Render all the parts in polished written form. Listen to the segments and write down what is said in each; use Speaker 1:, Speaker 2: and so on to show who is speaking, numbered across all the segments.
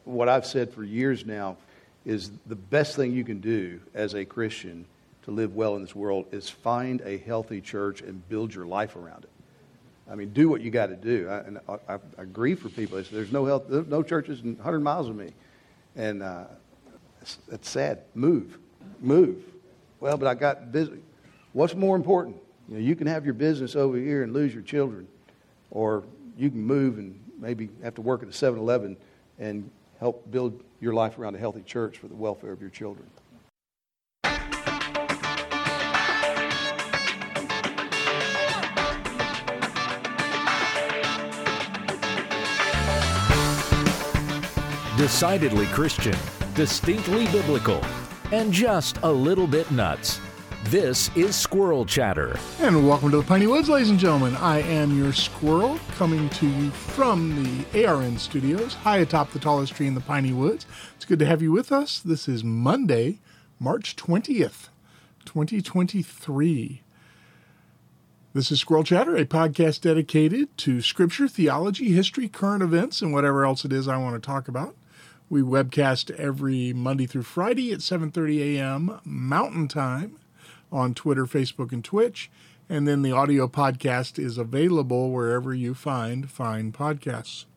Speaker 1: what I've said for years now is the best thing you can do as a Christian to live well in this world is find a healthy church and build your life around it. I mean, do what you got to do. I agree for people. There's no churches 100 miles of me. And it's sad. Move. Well, but I got busy. What's more important? You can have your business over here and lose your children. Or you can move and maybe have to work at a 7-Eleven and help build your life around a healthy church for the welfare of your children.
Speaker 2: Decidedly Christian, distinctly biblical, and just a little bit nuts. This is Squirrel Chatter.
Speaker 3: And welcome to the Piney Woods, ladies and gentlemen. I am your squirrel, coming to you from the ARN studios, high atop the tallest tree in the Piney Woods. It's good to have you with us. This is Monday, March 20th, 2023. This is Squirrel Chatter, a podcast dedicated to scripture, theology, history, current events, and whatever else it is I want to talk about. We webcast every Monday through Friday at 7:30 a.m. Mountain Time on Twitter, Facebook, and Twitch. And then the audio podcast is available wherever you find fine podcasts.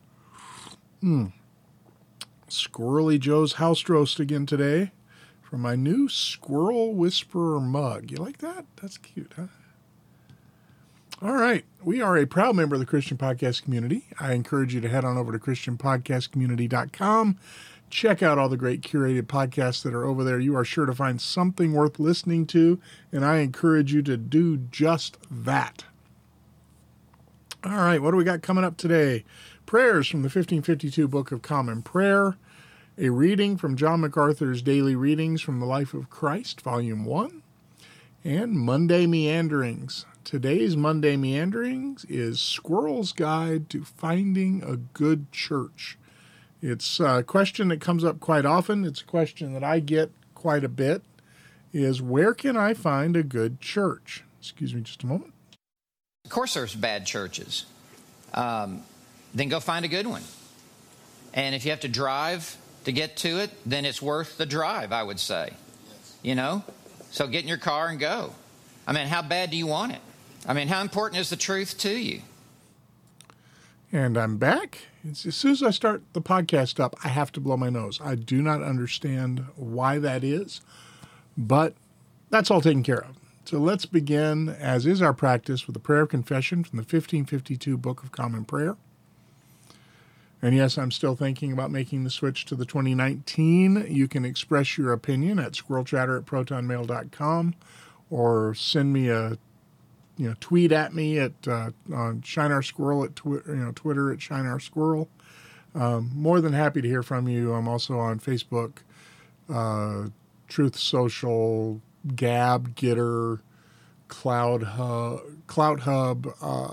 Speaker 3: Squirrely Joe's house roast again today from my new Squirrel Whisperer mug. You like that? That's cute, huh? All right. We are a proud member of the Christian Podcast Community. I encourage you to head on over to ChristianPodcastCommunity.com. Check out all the great curated podcasts that are over there. You are sure to find something worth listening to, and I encourage you to do just that. All right. What do we got coming up today? Prayers from the 1552 Book of Common Prayer. A reading from John MacArthur's Daily Readings from the Life of Christ, Volume 1. And Monday Meanderings. Today's Monday Meanderings is Squirrel's Guide to Finding a Good Church. It's a question that comes up quite often. It's a question that I get quite a bit, is where can I find a good church? Excuse me just a moment.
Speaker 4: Of course there's bad churches. Then go find a good one. And if you have to drive to get to it, then it's worth the drive, I would say. Yes. So get in your car and go. I mean, how bad do you want it? I mean, how important is the truth to you?
Speaker 3: And I'm back. As soon as I start the podcast up, I have to blow my nose. I do not understand why that is, but that's all taken care of. So let's begin, as is our practice, with a prayer of confession from the 1552 Book of Common Prayer. And yes, I'm still thinking about making the switch to the 2019. You can express your opinion at squirrelchatter@protonmail.com or send me a tweet at me at on Shine Our Squirrel at Twitter at Shine Our Squirrel. More than happy to hear from you. I'm also on Facebook, Truth Social, Gab, Gitter, Cloud Hub.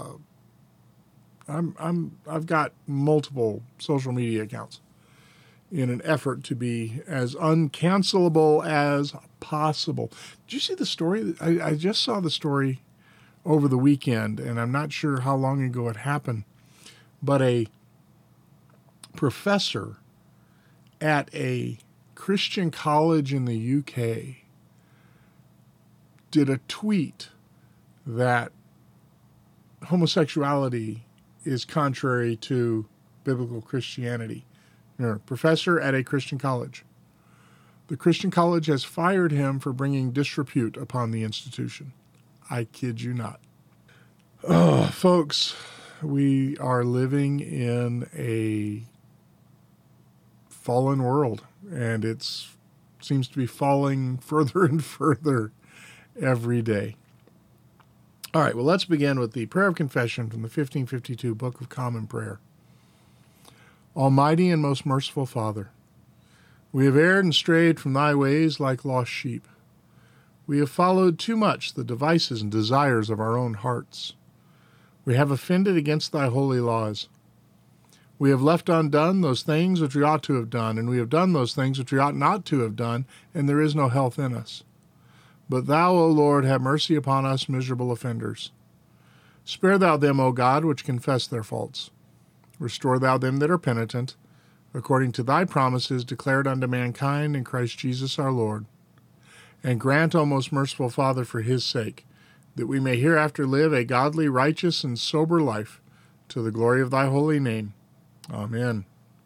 Speaker 3: I've got multiple social media accounts in an effort to be as uncancelable as possible. Did you see the story? I just saw the story over the weekend, and I'm not sure how long ago it happened, but a professor at a Christian college in the UK did a tweet that homosexuality is contrary to biblical Christianity. Professor at a Christian college. The Christian college has fired him for bringing disrepute upon the institution. I kid you not. Oh, folks, we are living in a fallen world, and it seems to be falling further and further every day. All right, well, let's begin with the prayer of confession from the 1552 Book of Common Prayer. Almighty and most merciful Father, we have erred and strayed from thy ways like lost sheep. We have followed too much the devices and desires of our own hearts. We have offended against thy holy laws. We have left undone those things which we ought to have done, and we have done those things which we ought not to have done, and there is no health in us. But thou, O Lord, have mercy upon us miserable offenders. Spare thou them, O God, which confess their faults. Restore thou them that are penitent, according to thy promises declared unto mankind in Christ Jesus our Lord. And grant, O most merciful Father, for his sake, that we may hereafter live a godly, righteous, and sober life, to the glory of thy holy name. Amen.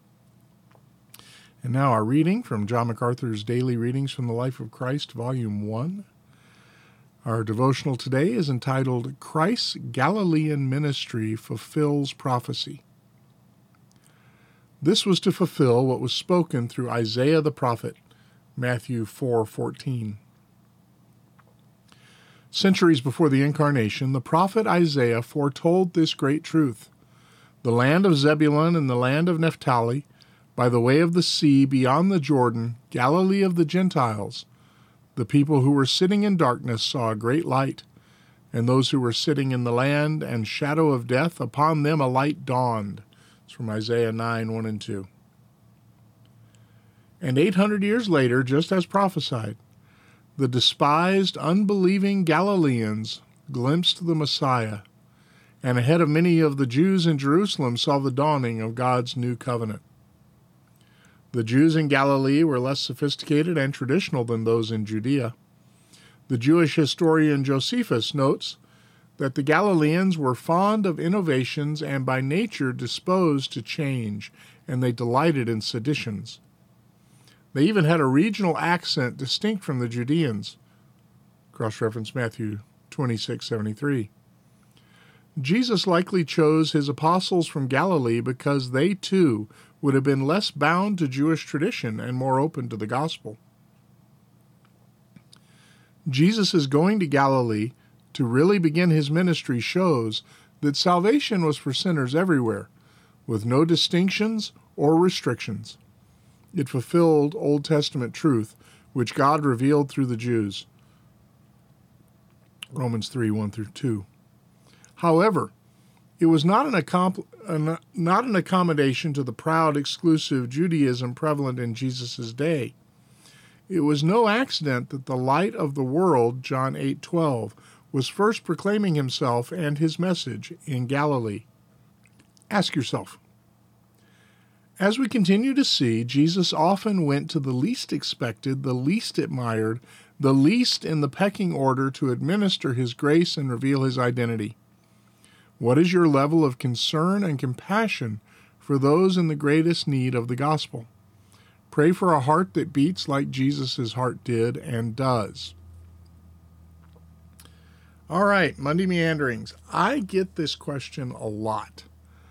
Speaker 3: And now our reading from John MacArthur's Daily Readings from the Life of Christ, Volume 1. Our devotional today is entitled, Christ's Galilean Ministry Fulfills Prophecy. This was to fulfill what was spoken through Isaiah the prophet, Matthew 4:14. Centuries before the Incarnation, the prophet Isaiah foretold this great truth. The land of Zebulun and the land of Naphtali, by the way of the sea beyond the Jordan, Galilee of the Gentiles, the people who were sitting in darkness saw a great light, and those who were sitting in the land and shadow of death, upon them a light dawned. It's from Isaiah 9:1 and 2. And 800 years later, just as prophesied, the despised, unbelieving Galileans glimpsed the Messiah, and ahead of many of the Jews in Jerusalem saw the dawning of God's new covenant. The Jews in Galilee were less sophisticated and traditional than those in Judea. The Jewish historian Josephus notes that the Galileans were fond of innovations and by nature disposed to change, and they delighted in seditions. They even had a regional accent distinct from the Judeans. Cross-reference Matthew 26:73. Jesus likely chose his apostles from Galilee because they too would have been less bound to Jewish tradition and more open to the gospel. Jesus' going to Galilee to really begin his ministry shows that salvation was for sinners everywhere, with no distinctions or restrictions. It fulfilled Old Testament truth, which God revealed through the Jews. Romans 3:1-2. However, it was not an accommodation to the proud, exclusive Judaism prevalent in Jesus' day. It was no accident that the light of the world, John 8:12, was first proclaiming himself and his message in Galilee. Ask yourself, as we continue to see, Jesus often went to the least expected, the least admired, the least in the pecking order to administer his grace and reveal his identity. What is your level of concern and compassion for those in the greatest need of the gospel? Pray for a heart that beats like Jesus' heart did and does. All right, Monday Meanderings. I get this question a lot.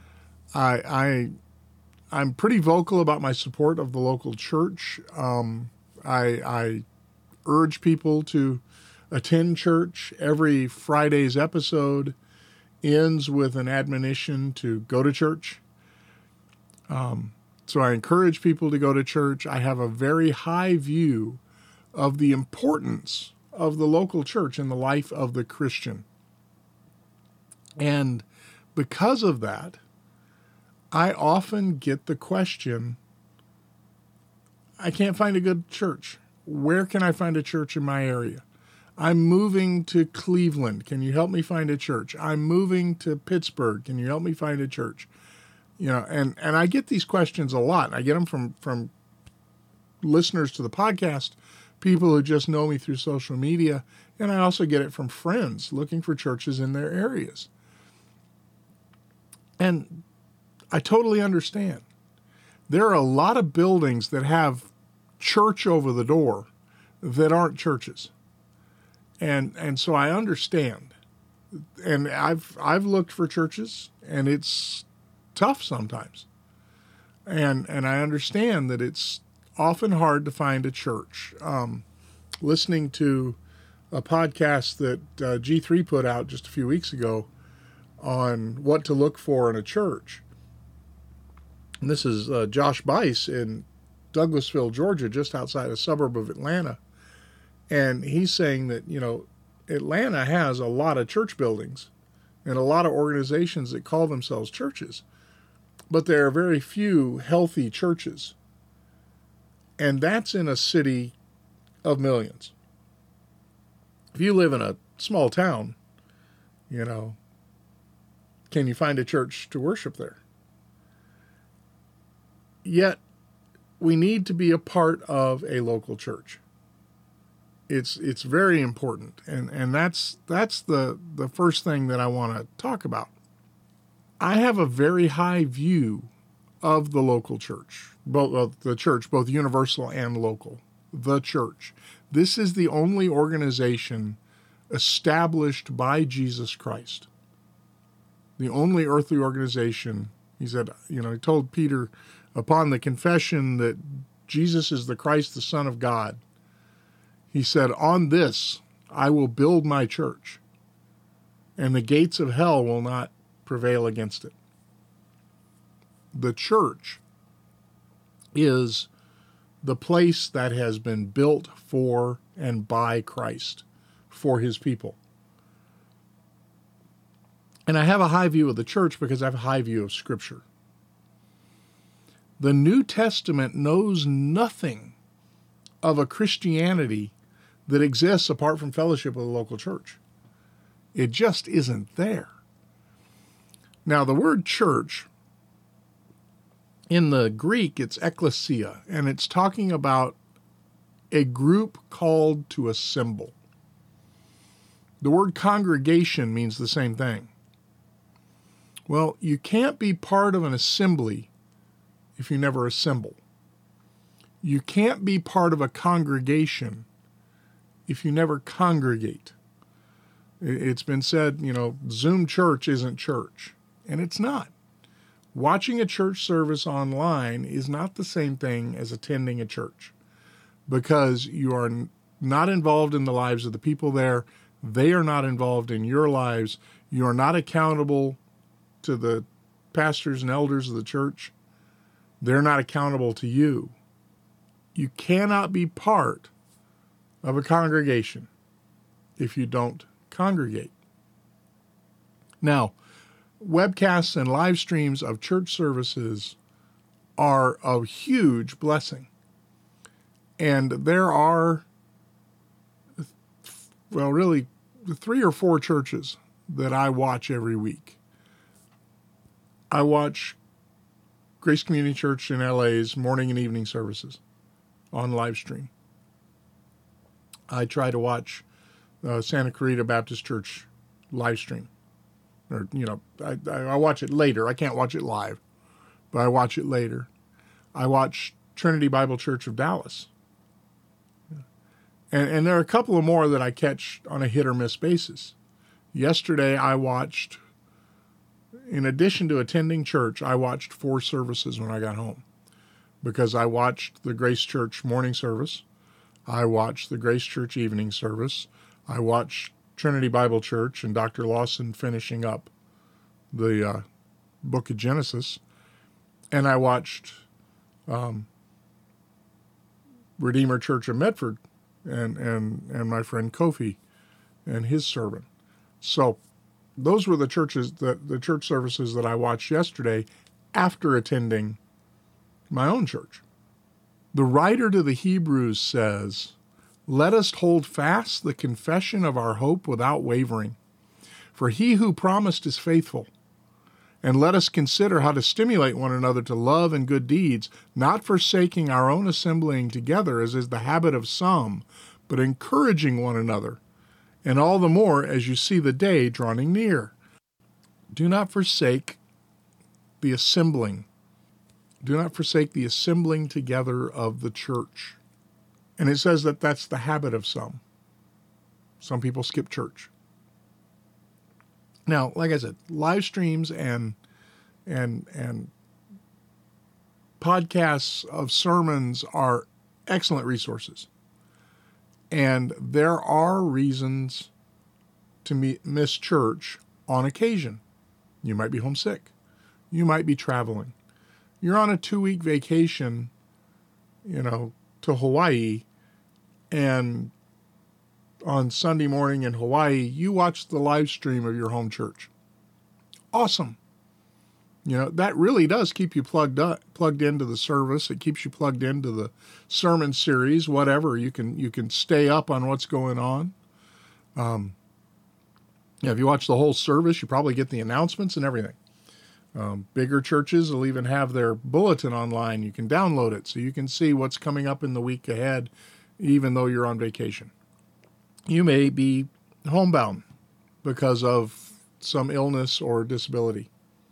Speaker 3: I'm pretty vocal about my support of the local church. I urge people to attend church. Every Friday's episode ends with an admonition to go to church. So I encourage people to go to church. I have a very high view of the importance of the local church in the life of the Christian. And because of that, I often get the question, I can't find a good church. Where can I find a church in my area? I'm moving to Cleveland. Can you help me find a church? I'm moving to Pittsburgh. Can you help me find a church? And I get these questions a lot. I get them from listeners to the podcast, people who just know me through social media, and I also get it from friends looking for churches in their areas. And I totally understand. There are a lot of buildings that have church over the door that aren't churches. And so I understand. And I've looked for churches, and it's tough sometimes. And I understand that it's often hard to find a church. Listening to a podcast that G3 put out just a few weeks ago on what to look for in a church. And this is Josh Bice in Douglasville, Georgia, just outside a suburb of Atlanta. And he's saying that, Atlanta has a lot of church buildings and a lot of organizations that call themselves churches, but there are very few healthy churches. And that's in a city of millions. If you live in a small town, can you find a church to worship there? yet we need to be a part of a local church. It's very important, and that's the first thing that I want to talk about. I have a very high view of the local church, both universal and local. The church. This is the only organization established by Jesus Christ. The only earthly organization. He said, he told Peter, upon the confession that Jesus is the Christ, the Son of God, he said, on this I will build my church, and the gates of hell will not prevail against it. The church is the place that has been built for and by Christ, for his people. And I have a high view of the church because I have a high view of Scripture. The New Testament knows nothing of a Christianity that exists apart from fellowship with a local church. It just isn't there. Now, the word church, in the Greek, it's ekklesia, and it's talking about a group called to assemble. The word congregation means the same thing. Well, you can't be part of an assembly if you never assemble. You can't be part of a congregation if you never congregate. It's been said, Zoom church isn't church, and it's not. Watching a church service online is not the same thing as attending a church, because you are not involved in the lives of the people there. They are not involved in your lives. You are not accountable to the pastors and elders of the church. They're not accountable to you. You cannot be part of a congregation if you don't congregate. Now, webcasts and live streams of church services are a huge blessing. And there are, really 3 or 4 churches that I watch every week. I watch Grace Community Church in LA's morning and evening services on live stream. I try to watch Santa Clarita Baptist Church live stream. Or, I watch it later. I can't watch it live, but I watch it later. I watch Trinity Bible Church of Dallas. And there are a couple of more that I catch on a hit or miss basis. Yesterday I watched, in addition to attending church, I watched 4 services when I got home, because I watched the Grace Church morning service. I watched the Grace Church evening service. I watched Trinity Bible Church and Dr. Lawson finishing up the book of Genesis. And I watched Redeemer Church of Medford and my friend Kofi and his sermon. So those were the church services that I watched yesterday after attending my own church. The writer to the Hebrews says, "Let us hold fast the confession of our hope without wavering, for he who promised is faithful. And let us consider how to stimulate one another to love and good deeds, not forsaking our own assembling together, as is the habit of some, but encouraging one another, and all the more as you see the day drawing near." Do not forsake the assembling. Do not forsake the assembling together of the church. And it says that that's the habit of some. Some people skip church. Now, like I said, live streams and podcasts of sermons are excellent resources. And there are reasons to miss church on occasion. You might be homesick. You might be traveling. You're on a 2-week vacation, to Hawaii, and on Sunday morning in Hawaii, you watch the live stream of your home church. Awesome. That really does keep you plugged into the service. It keeps you plugged into the sermon series, whatever. You can stay up on what's going on. If you watch the whole service, you probably get the announcements and everything. Bigger churches will even have their bulletin online. You can download it so you can see what's coming up in the week ahead, even though you're on vacation. You may be homebound because of some illness or disability.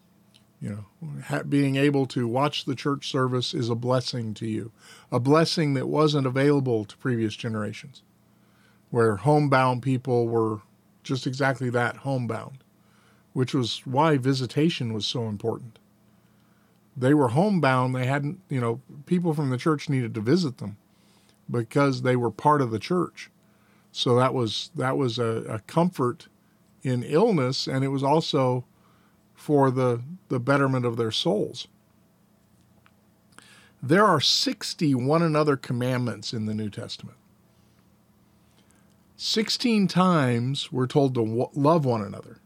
Speaker 3: Being able to watch the church service is a blessing to you, a blessing that wasn't available to previous generations, where homebound people were just exactly that, homebound, which was why visitation was so important. They were homebound. They hadn't, people from the church needed to visit them because they were part of the church. So that was a comfort in illness, and it was also for the betterment of their souls. There are 60 one another commandments in the New Testament. 16 times we're told to love one another.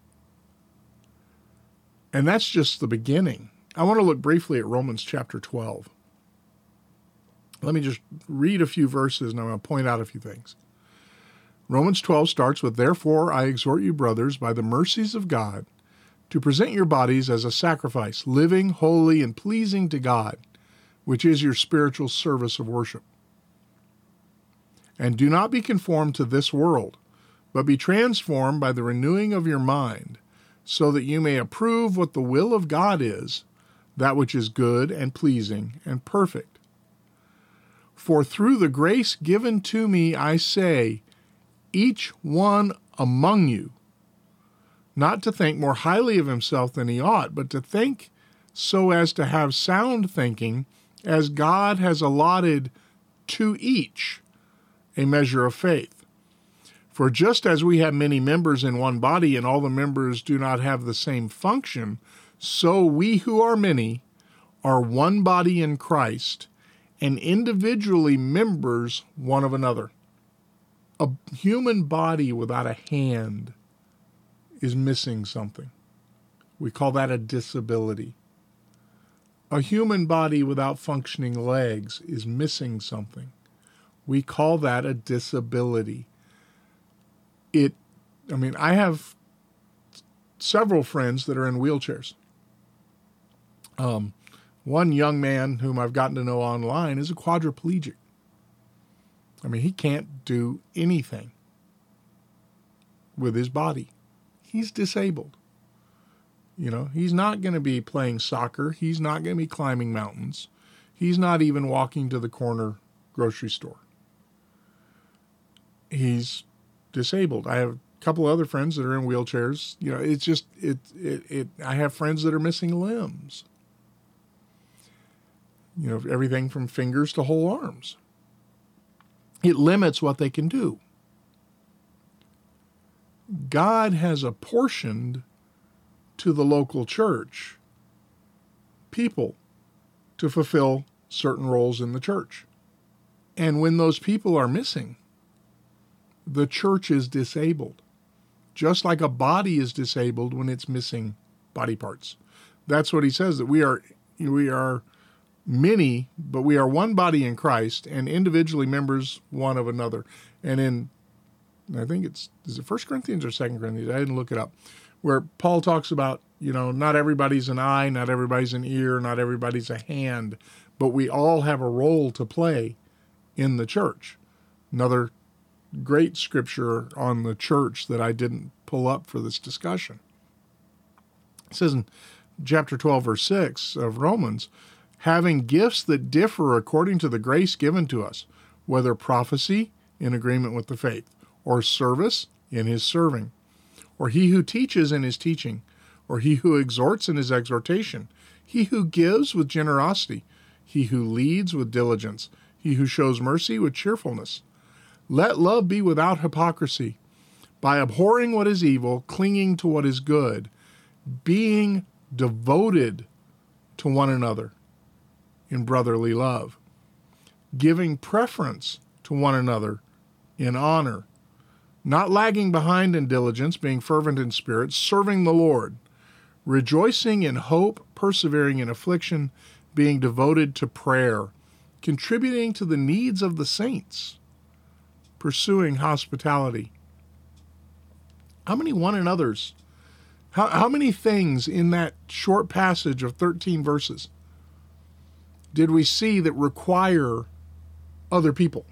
Speaker 3: And that's just the beginning. I want to look briefly at Romans chapter 12. Let me just read a few verses and I'm going to point out a few things. Romans 12 starts with, "Therefore I exhort you, brothers, by the mercies of God, to present your bodies as a sacrifice, living, holy, and pleasing to God, which is your spiritual service of worship. And do not be conformed to this world, but be transformed by the renewing of your mind, so that you may approve what the will of God is, that which is good and pleasing and perfect. For through the grace given to me, I say, each one among you, not to think more highly of himself than he ought, but to think so as to have sound thinking, as God has allotted to each a measure of faith. For just as we have many members in one body, and all the members do not have the same function, so we who are many are one body in Christ, and individually members one of another." A human body without a hand is missing something. We call that a disability. A human body without functioning legs is missing something. We call that a disability. I have several friends that are in wheelchairs. One young man whom I've gotten to know online is a quadriplegic. He can't do anything with his body. He's disabled. He's not going to be playing soccer. He's not going to be climbing mountains. He's not even walking to the corner grocery store. He's disabled. I have a couple other friends that are in wheelchairs. I have friends that are missing limbs. Everything from fingers to whole arms. It limits what they can do. God has apportioned to the local church people to fulfill certain roles in the church. And when those people are missing, the church is disabled, just like a body is disabled when it's missing body parts. That's what he says, that we are many, but we are one body in Christ and individually members one of another. And I think is it 1 Corinthians or 2 Corinthians? I didn't look it up. Where Paul talks about, not everybody's an eye, not everybody's an ear, not everybody's a hand, but we all have a role to play in the church. Another great scripture on the church that I didn't pull up for this discussion. It says in chapter 12, verse 6 of Romans, "Having gifts that differ according to the grace given to us, whether prophecy in agreement with the faith, or service in his serving, or he who teaches in his teaching, or he who exhorts in his exhortation, he who gives with generosity, he who leads with diligence, he who shows mercy with cheerfulness. Let love be without hypocrisy, by abhorring what is evil, clinging to what is good, being devoted to one another in brotherly love, giving preference to one another in honor, not lagging behind in diligence, being fervent in spirit, serving the Lord, rejoicing in hope, persevering in affliction, being devoted to prayer, contributing to the needs of the saints, pursuing hospitality." How many one another's How many things in that short passage of 13 verses did we see that require other people?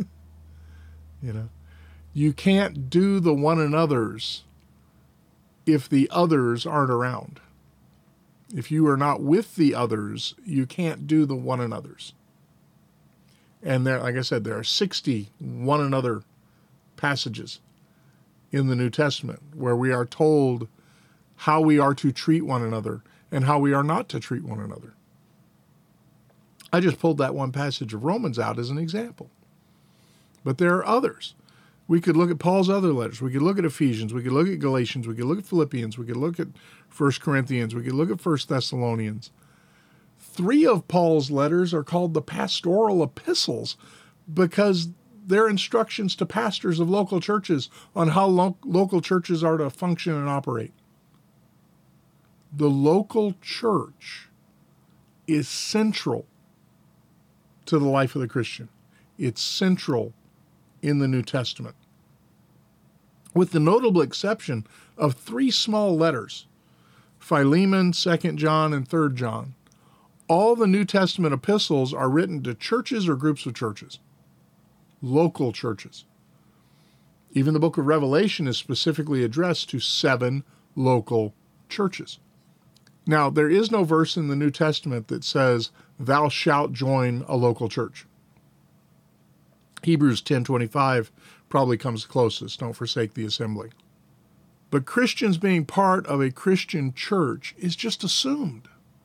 Speaker 3: You can't do the one another's if the others aren't around. If you are not with the others, you can't do the one another's. And there, like I said, there are 60 one another passages in the New Testament where we are told how we are to treat one another and how we are not to treat one another. I just pulled that one passage of Romans out as an example. But there are others. We could look at Paul's other letters. We could look at Ephesians. We could look at Galatians. We could look at Philippians. We could look at 1 Corinthians. We could look at 1 Thessalonians. 3 of Paul's letters are called the pastoral epistles because they're instructions to pastors of local churches on how local churches are to function and operate. The local church is central to the life of the Christian. It's central in the New Testament. With the notable exception of 3 small letters, Philemon, 2 John, and 3 John, all the New Testament epistles are written to churches or groups of churches, local churches. Even the book of Revelation is specifically addressed to 7 local churches. Now, there is no verse in the New Testament that says, "Thou shalt join a local church." Hebrews 10:25 probably comes closest, "Don't forsake the assembly." But Christians being part of a Christian church is just assumed.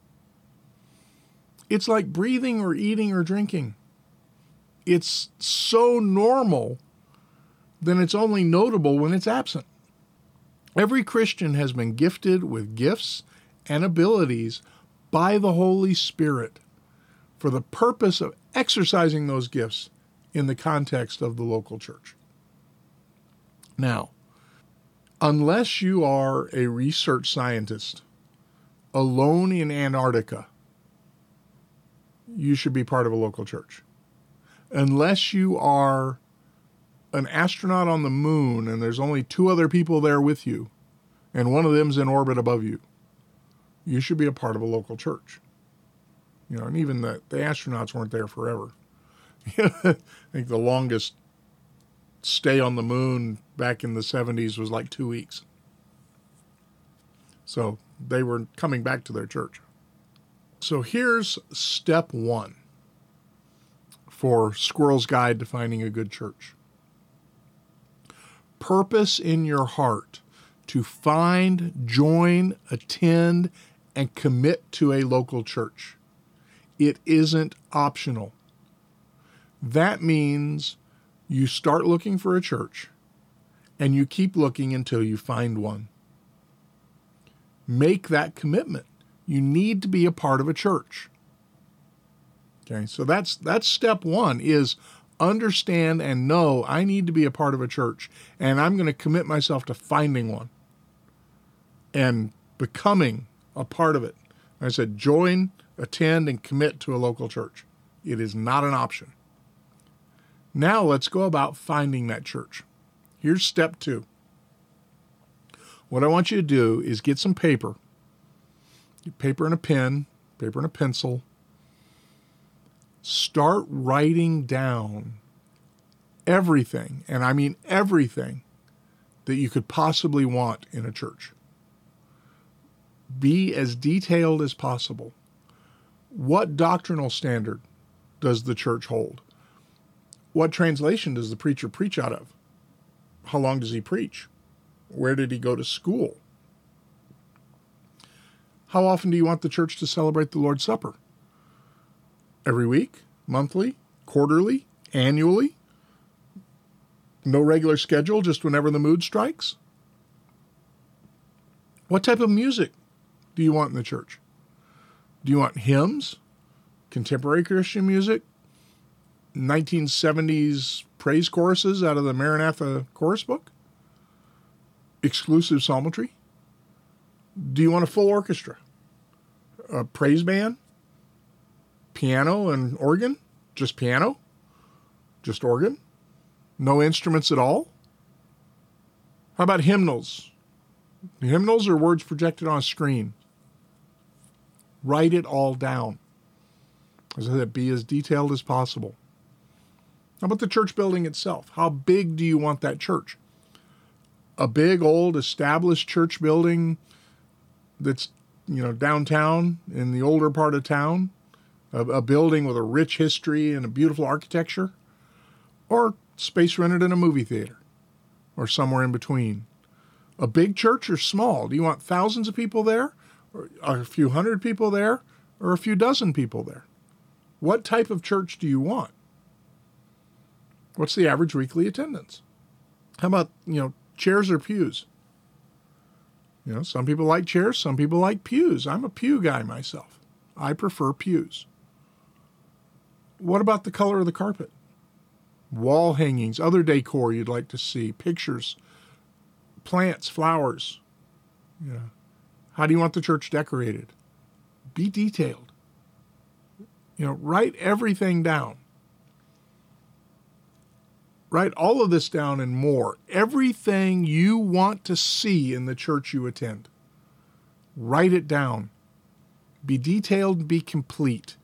Speaker 3: It's like breathing or eating or drinking. It's so normal, then it's only notable when it's absent. Every Christian has been gifted with gifts and abilities by the Holy Spirit for the purpose of exercising those gifts in the context of the local church. Now, unless you are a research scientist alone in Antarctica, you should be part of a local church. Unless you are an astronaut on the moon and there's only 2 other people there with you, and one of them's in orbit above you, you should be a part of a local church. And even the astronauts weren't there forever. I think the longest stay on the moon back in the 70s was like 2 weeks. So they were coming back to their church. So here's step 1 for Squirrel's Guide to Finding a Good Church. Purpose in your heart to find, join, attend, and commit to a local church. It isn't optional. That means you start looking for a church and you keep looking until you find one. Make that commitment. You need to be a part of a church. Okay, so that's step 1 is understand and know I need to be a part of a church, and I'm going to commit myself to finding one and becoming a part of it. I said join, attend, and commit to a local church. It is not an option. Now let's go about finding that church. Here's step 2. What I want you to do is get some paper and a pen, paper and a pencil. Start writing down everything, and I mean everything, that you could possibly want in a church. Be as detailed as possible. What doctrinal standard does the church hold? What translation does the preacher preach out of? How long does he preach? Where did he go to school? How often do you want the church to celebrate the Lord's Supper? Every week? Monthly? Quarterly? Annually? No regular schedule, just whenever the mood strikes? What type of music do you want in the church? Do you want hymns? Contemporary Christian music? 1970s praise choruses out of the Maranatha chorus book? Exclusive psalmistry? Do you want a full orchestra? A praise band? Piano and organ? Just piano? Just organ? No instruments at all? How about hymnals? Hymnals are words projected on a screen. Write it all down. As I said, be as detailed as possible. How about the church building itself? How big do you want that church? A big, old, established church building that's, downtown in the older part of town, a building with a rich history and a beautiful architecture, or space rented in a movie theater, or somewhere in between. A big church or small? Do you want thousands of people there, or a few hundred people there, or a few dozen people there? What type of church do you want? What's the average weekly attendance? How about, chairs or pews? Some people like chairs, some people like pews. I'm a pew guy myself. I prefer pews. What about the color of the carpet? Wall hangings, other decor you'd like to see, pictures, plants, flowers. How do you want the church decorated? Be detailed. Write everything down. Write all of this down and more. Everything you want to see in the church you attend. Write it down. Be detailed, be complete.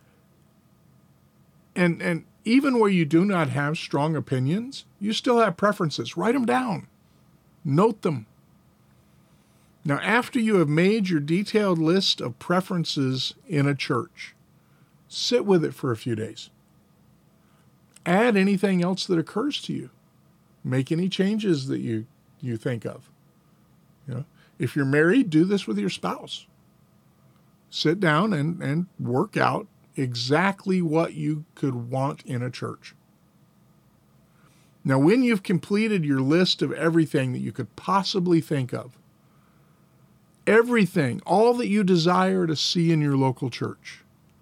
Speaker 3: And even where you do not have strong opinions, you still have preferences. Write them down. Note them. Now, after you have made your detailed list of preferences in a church, sit with it for a few days. Add anything else that occurs to you. Make any changes that you think of. If you're married, do this with your spouse. Sit down and work out exactly what you could want in a church. Now, when you've completed your list of everything that you could possibly think of, everything, all that you desire to see in your local church,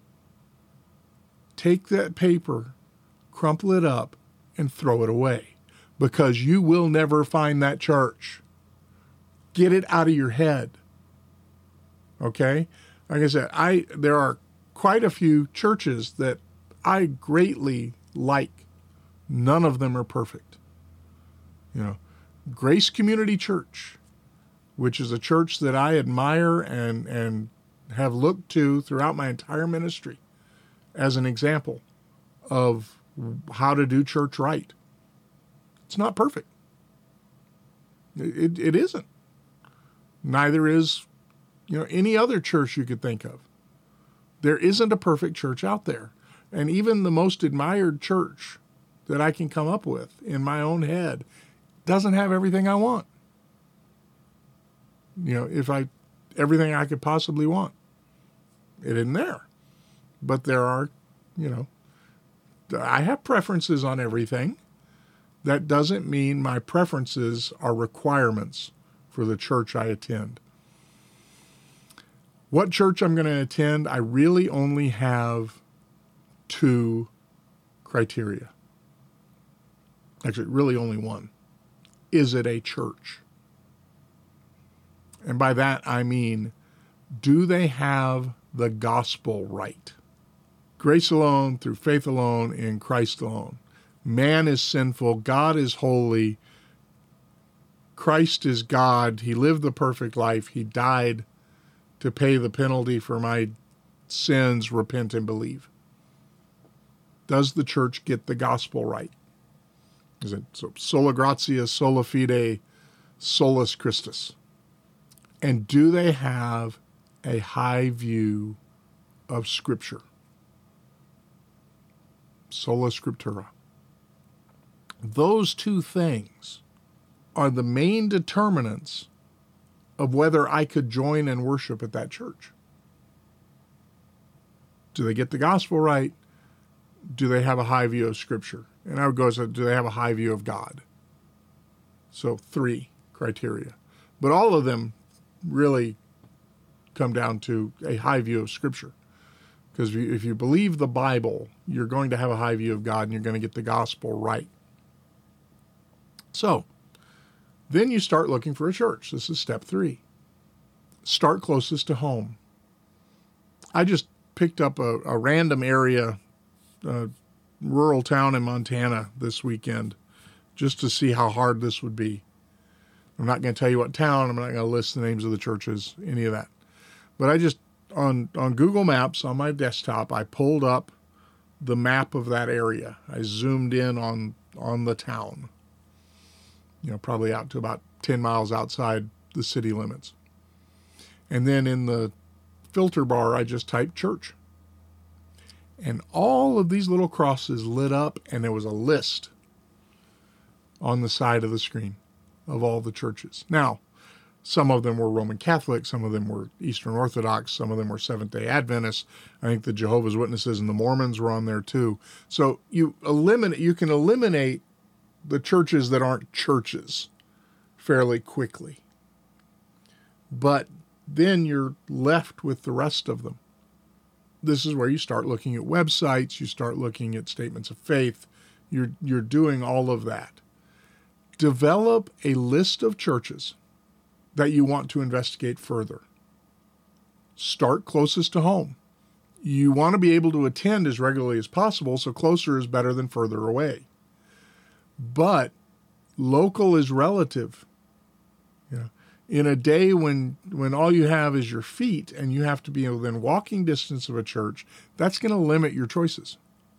Speaker 3: take that paper, crumple it up, and throw it away, because you will never find that church. Get it out of your head. Okay? Like I said, there are quite a few churches that I greatly like. None of them are perfect. Grace Community Church, which is a church that I admire and have looked to throughout my entire ministry as an example of how to do church right. It's not perfect. It isn't. Neither is, any other church you could think of. There isn't a perfect church out there. And even the most admired church that I can come up with in my own head doesn't have everything I want. Everything I could possibly want. It isn't there. But there are, I have preferences on everything. That doesn't mean my preferences are requirements for the church I attend. What church I'm going to attend, I really only have 2 criteria. Actually, really only one. Is it a church? And by that, I mean, do they have the gospel right? Grace alone, through faith alone, in Christ alone. Man is sinful. God is holy. Christ is God. He lived the perfect life. He died to pay the penalty for my sins. Repent and believe. Does the church get the gospel right? Is it sola gratia, sola fide, solus Christus? And do they have a high view of Scripture? Sola Scriptura. Those 2 things are the main determinants of whether I could join and worship at that church. Do they get the gospel right? Do they have a high view of Scripture? And I would go, do they have a high view of God? So 3 criteria. But all of them really come down to a high view of Scripture. Because if you believe the Bible, you're going to have a high view of God and you're going to get the gospel right. So, then you start looking for a church. This is step 3. Start closest to home. I just picked up a random area, rural town in Montana this weekend, just to see how hard this would be. I'm not going to tell you what town. I'm not going to list the names of the churches, any of that. But I just, on Google Maps on my desktop, I pulled up the map of that area. I zoomed in on the town, probably out to about 10 miles outside the city limits. And then in the filter bar, I just typed church. And all of these little crosses lit up, and there was a list on the side of the screen of all the churches. Now, some of them were Roman Catholic, some of them were Eastern Orthodox, some of them were Seventh-day Adventists. I think the Jehovah's Witnesses and the Mormons were on there too. So you can eliminate the churches that aren't churches fairly quickly. But then you're left with the rest of them. This is where you start looking at websites, you start looking at statements of faith, you're doing all of that. Develop a list of churches that you want to investigate further. Start closest to home. You want to be able to attend as regularly as possible, so closer is better than further away. But local is relative. In a day when all you have is your feet and you have to be within walking distance of a church, that's going to limit your choices.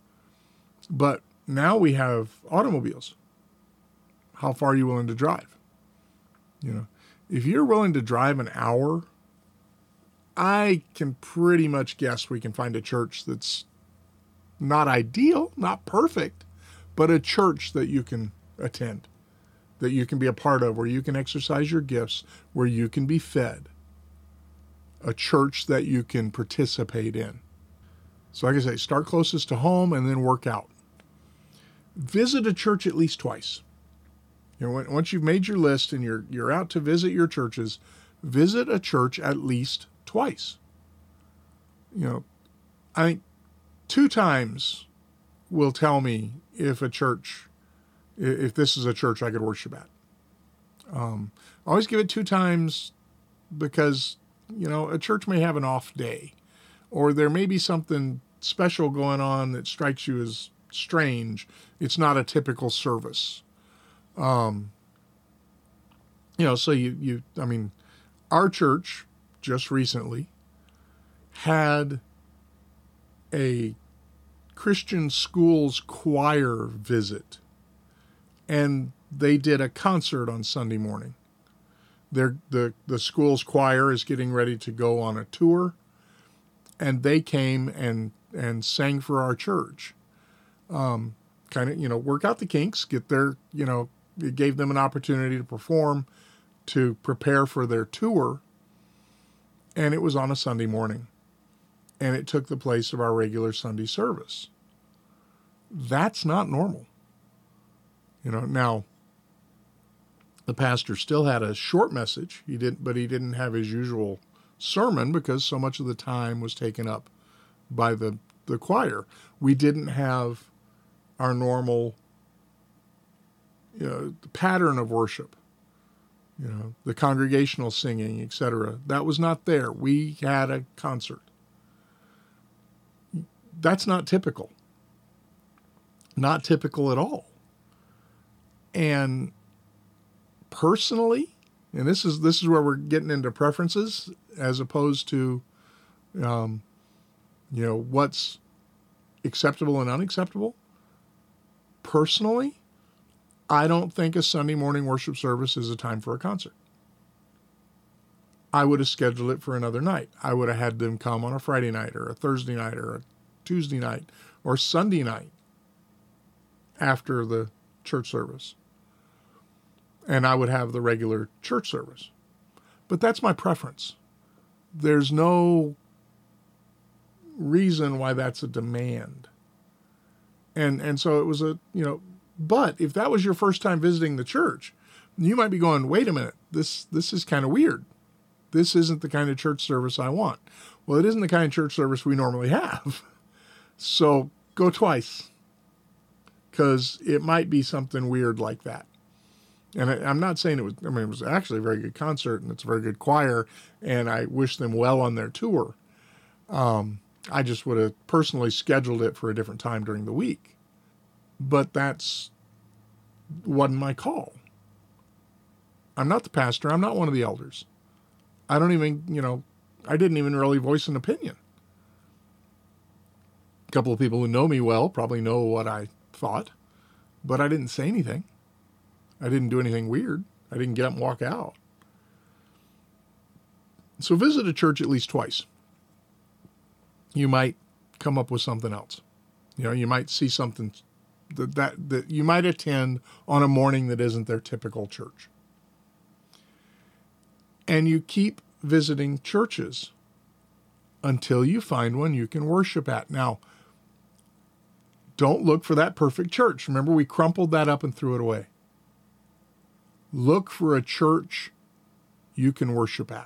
Speaker 3: But now we have automobiles. How far are you willing to drive? If you're willing to drive an hour, I can pretty much guess we can find a church that's not ideal, not perfect, but a church that you can attend, that you can be a part of, where you can exercise your gifts, where you can be fed. A church that you can participate in. So like I say, start closest to home and then work out. Visit a church at least twice. Once you've made your list and you're out to visit your churches, visit a church at least twice. I think 2 times will tell me if this is a church I could worship at. Always give it 2 times because, a church may have an off day, or there may be something special going on that strikes you as strange. It's not a typical service. So our church just recently had a Christian schools choir visit, and they did a concert on Sunday morning. The school's choir is getting ready to go on a tour, and they came and sang for our church. Work out the kinks, get their, it gave them an opportunity to perform, to prepare for their tour, and it was on a Sunday morning, and it took the place of our regular Sunday service. That's not normal. Now, the pastor still had a short message. He didn't have his usual sermon because so much of the time was taken up by the choir. We didn't have our normal pattern of worship, the congregational singing, etc. That was not there. We had a concert. That's not typical. Not typical at all. And personally, and this is where we're getting into preferences as opposed to, what's acceptable and unacceptable. Personally, I don't think a Sunday morning worship service is a time for a concert. I would have scheduled it for another night. I would have had them come on a Friday night or a Thursday night or a Tuesday night or Sunday night after the church service. And I would have the regular church service. But that's my preference. There's no reason why that's a demand. And so it was but if that was your first time visiting the church, you might be going, wait a minute, this is kind of weird. This isn't the kind of church service I want. Well, it isn't the kind of church service we normally have. So go twice, because it might be something weird like that. And I'm not saying it was actually a very good concert, and it's a very good choir, and I wish them well on their tour. I just would have personally scheduled it for a different time during the week. But that's wasn't my call. I'm not the pastor. I'm not one of the elders. I don't even, I didn't even really voice an opinion. A couple of people who know me well probably know what I thought, but I didn't say anything. I didn't do anything weird. I didn't get up and walk out. So visit a church at least twice. You might come up with something else. You might see something that you might attend on a morning that isn't their typical church. And you keep visiting churches until you find one you can worship at. Now, don't look for that perfect church. Remember, we crumpled that up and threw it away. Look for a church you can worship at.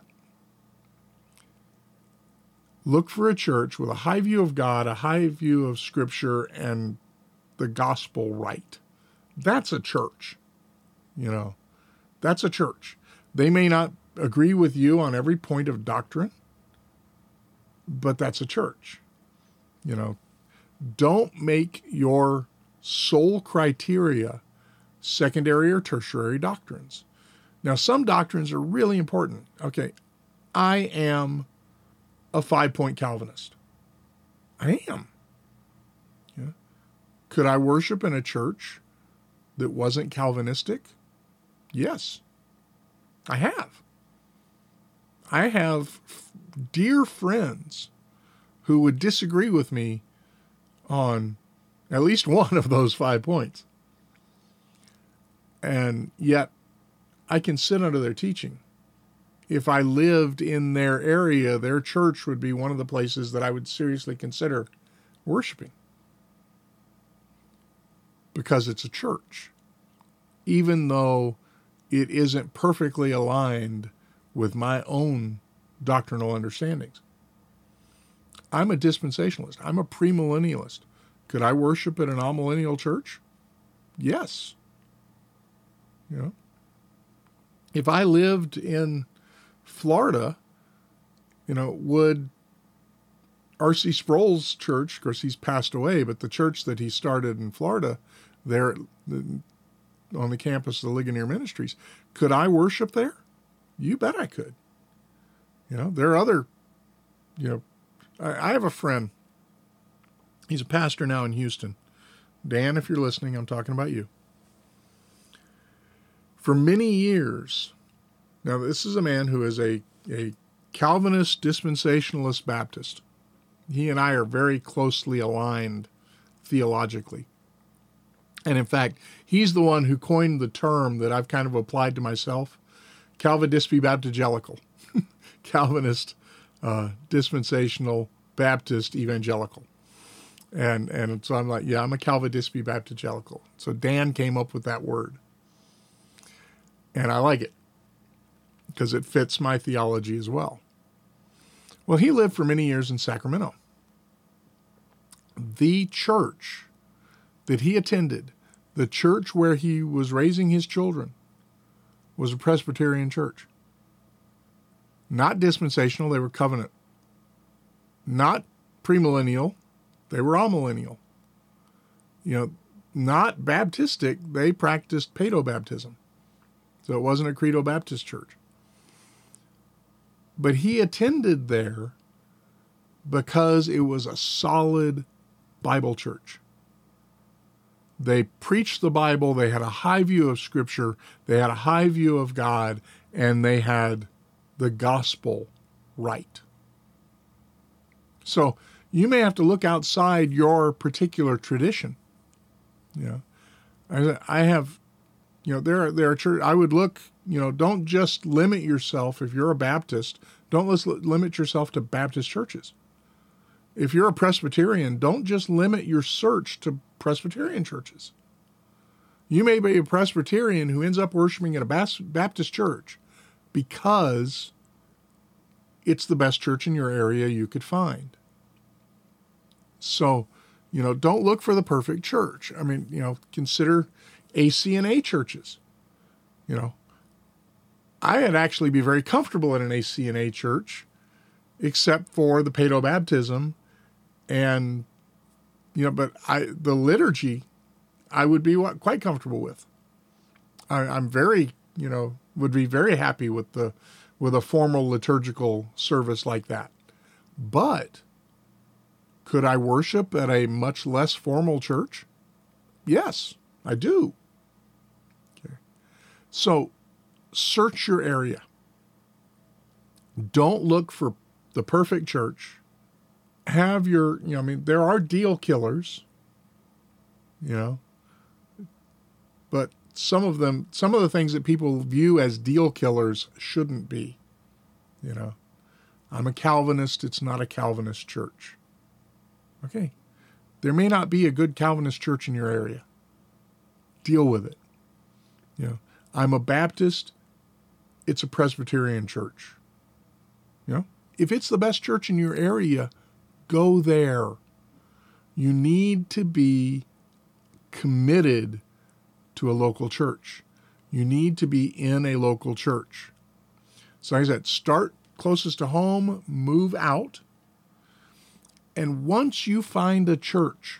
Speaker 3: Look for a church with a high view of God, a high view of Scripture, and the gospel right. That's a church. That's a church. They may not agree with you on every point of doctrine, but that's a church. Don't make your sole criteria secondary or tertiary doctrines. Now, some doctrines are really important. Okay, I am a 5-point Calvinist. I am. Could I worship in a church that wasn't Calvinistic? Yes, I have. I have dear friends who would disagree with me on at least one of those 5 points. And yet, I can sit under their teaching. If I lived in their area, their church would be one of the places that I would seriously consider worshiping. Because it's a church. Even though it isn't perfectly aligned with my own doctrinal understandings. I'm a dispensationalist. I'm a premillennialist. Could I worship at an amillennial church? Yes. If I lived in Florida, would R.C. Sproul's church, of course he's passed away, but the church that he started in Florida, there on the campus of the Ligonier Ministries, could I worship there? You bet I could. There are other, I have a friend. He's a pastor now in Houston. Dan, if you're listening, I'm talking about you. For many years, now this is a man who is a Calvinist dispensationalist Baptist. He and I are very closely aligned theologically. And in fact, he's the one who coined the term that I've kind of applied to myself, Calvinistic Baptogelical. Calvinist, dispensational, Baptist, evangelical. And so I'm like, yeah, I'm a Calvinistic Baptogelical. So Dan came up with that word. And I like it because it fits my theology as well. Well, he lived for many years in Sacramento. The church that he attended, the church where he was raising his children, was a Presbyterian church. Not dispensational, they were covenant. Not premillennial, they were amillennial. Not Baptistic, they practiced paedobaptism. So it wasn't a Credo Baptist church. But he attended there because it was a solid Bible church. They preached the Bible, they had a high view of Scripture, they had a high view of God, and they had the gospel right. So you may have to look outside your particular tradition. I have, there are church. I would look, don't just limit yourself. If you're a Baptist, don't limit yourself to Baptist churches. If you're a Presbyterian, don't just limit your search to Presbyterian churches. You may be a Presbyterian who ends up worshiping at a Baptist church because it's the best church in your area you could find. So, don't look for the perfect church. I mean, consider ACNA churches. I'd actually be very comfortable in an ACNA church, except for the paedobaptism, and but the liturgy, I would be quite comfortable with. I'm very would be very happy with a formal liturgical service like that. But could I worship at a much less formal church? Yes, I do. Okay. So search your area. Don't look for the perfect church. Have your, there are deal killers, but some of the things that people view as deal killers shouldn't be, I'm a Calvinist. It's not a Calvinist church. Okay. There may not be a good Calvinist church in your area. Deal with it. I'm a Baptist. It's a Presbyterian church. If it's the best church in your area, go there. You need to be committed to a local church. You need to be in a local church. So like I said, start closest to home, move out. And once you find a church,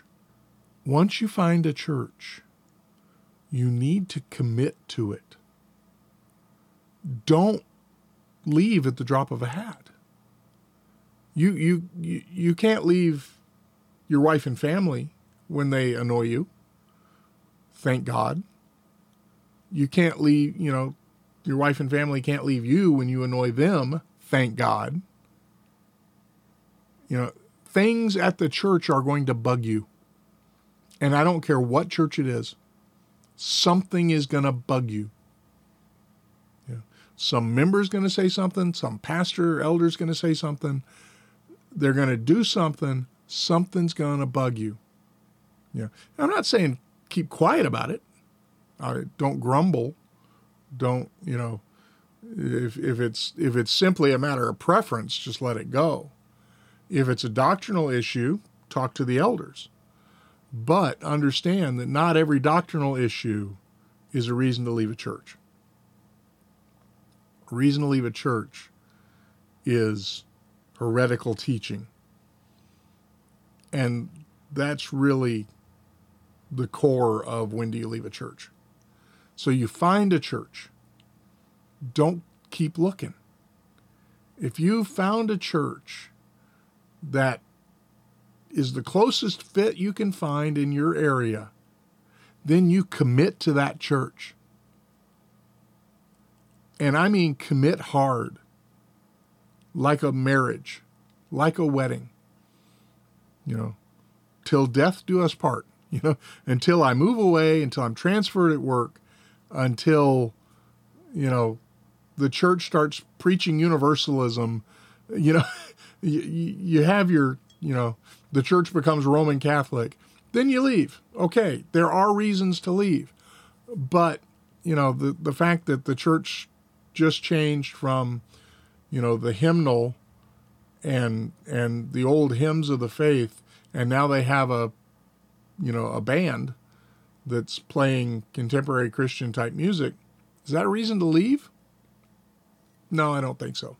Speaker 3: you need to commit to it. Don't leave at the drop of a hat. You can't leave your wife and family when they annoy you. Thank God. You can't leave, your wife and family can't leave you when you annoy them. Thank God. Things at the church are going to bug you. And I don't care what church it is. Something is going to bug you. Some member's going to say something. Some pastor or elder's going to say something. They're going to do something. Something's going to bug you. I'm not saying keep quiet about it. Don't grumble. Don't, if it's simply a matter of preference, just let it go. If it's a doctrinal issue, talk to the elders. But understand that not every doctrinal issue is a reason to leave a church. A reason to leave a church is heretical teaching. And that's really the core of when do you leave a church. So you find a church. Don't keep looking. If you found a church that is the closest fit you can find in your area, then you commit to that church. And I mean commit hard, like a marriage, like a wedding, till death do us part, until I move away, until I'm transferred at work, until, the church starts preaching universalism, you have your, the church becomes Roman Catholic, then you leave. Okay, there are reasons to leave. But, the fact that the church just changed from, the hymnal and the old hymns of the faith, and now they have a band that's playing contemporary Christian type music. Is that a reason to leave? No, I don't think so.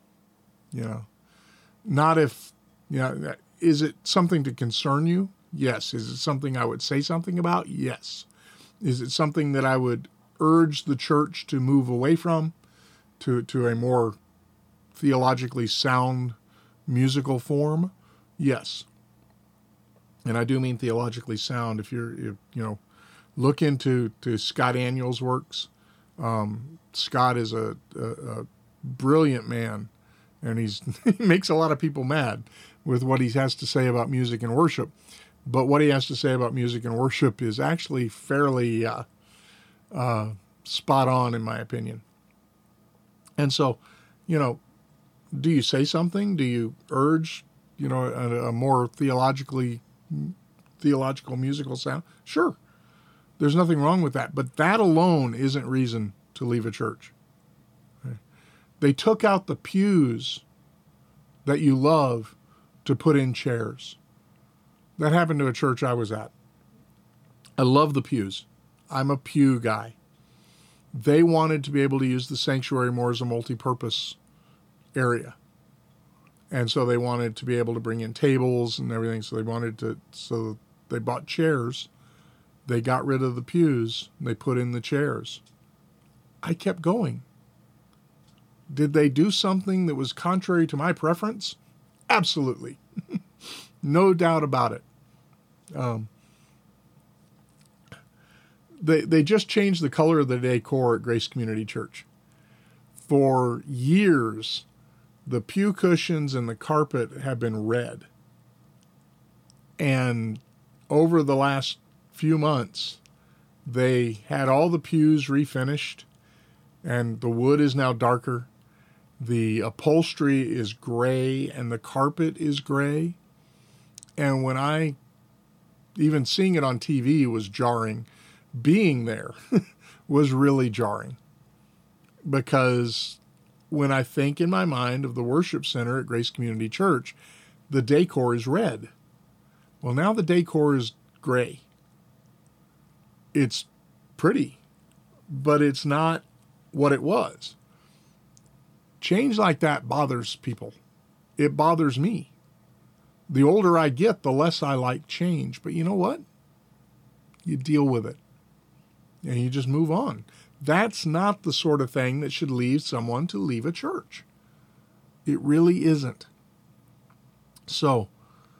Speaker 3: Not if, is it something to concern you? Yes. Is it something I would say something about? Yes. Is it something that I would urge the church to move away from to a more theologically sound musical form? Yes. And I do mean theologically sound. If look into Scott Aniol's works. Scott is a brilliant man, and he makes a lot of people mad with what he has to say about music and worship. But what he has to say about music and worship is actually fairly spot on, in my opinion. And so, do you say something? Do you urge, a more theological musical sound? Sure. There's nothing wrong with that. But that alone isn't reason to leave a church. Okay. They took out the pews that you love to put in chairs. That happened to a church I was at. I love the pews. I'm a pew guy. They wanted to be able to use the sanctuary more as a multi-purpose area. And so they wanted to be able to bring in tables and everything. So they bought chairs. They got rid of the pews. And they put in the chairs. I kept going. Did they do something that was contrary to my preference? Absolutely. No doubt about it. They just changed the color of the decor at Grace Community Church. For years, the pew cushions and the carpet have been red. And over the last few months, they had all the pews refinished, and the wood is now darker. The upholstery is gray, and the carpet is gray. And when even seeing it on TV was jarring, being there was really jarring. Because when I think in my mind of the worship center at Grace Community Church, the decor is red. Well, now the decor is gray. It's pretty, but it's not what it was. Change like that bothers people. It bothers me. The older I get, the less I like change. But you know what? You deal with it. And you just move on. That's not the sort of thing that should lead someone to leave a church. It really isn't. So,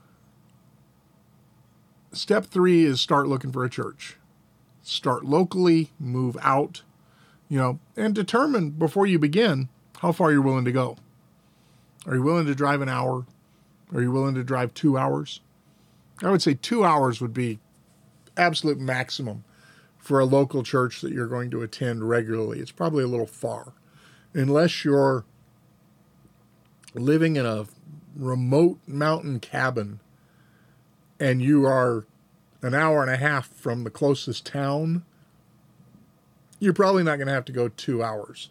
Speaker 3: step 3 is start looking for a church. Start locally, move out, and determine before you begin how far you're willing to go. Are you willing to drive an hour? Are you willing to drive 2 hours? I would say 2 hours would be absolute maximum for a local church that you're going to attend regularly. It's probably a little far. Unless you're living in a remote mountain cabin and you are an hour and a half from the closest town, you're probably not going to have to go 2 hours.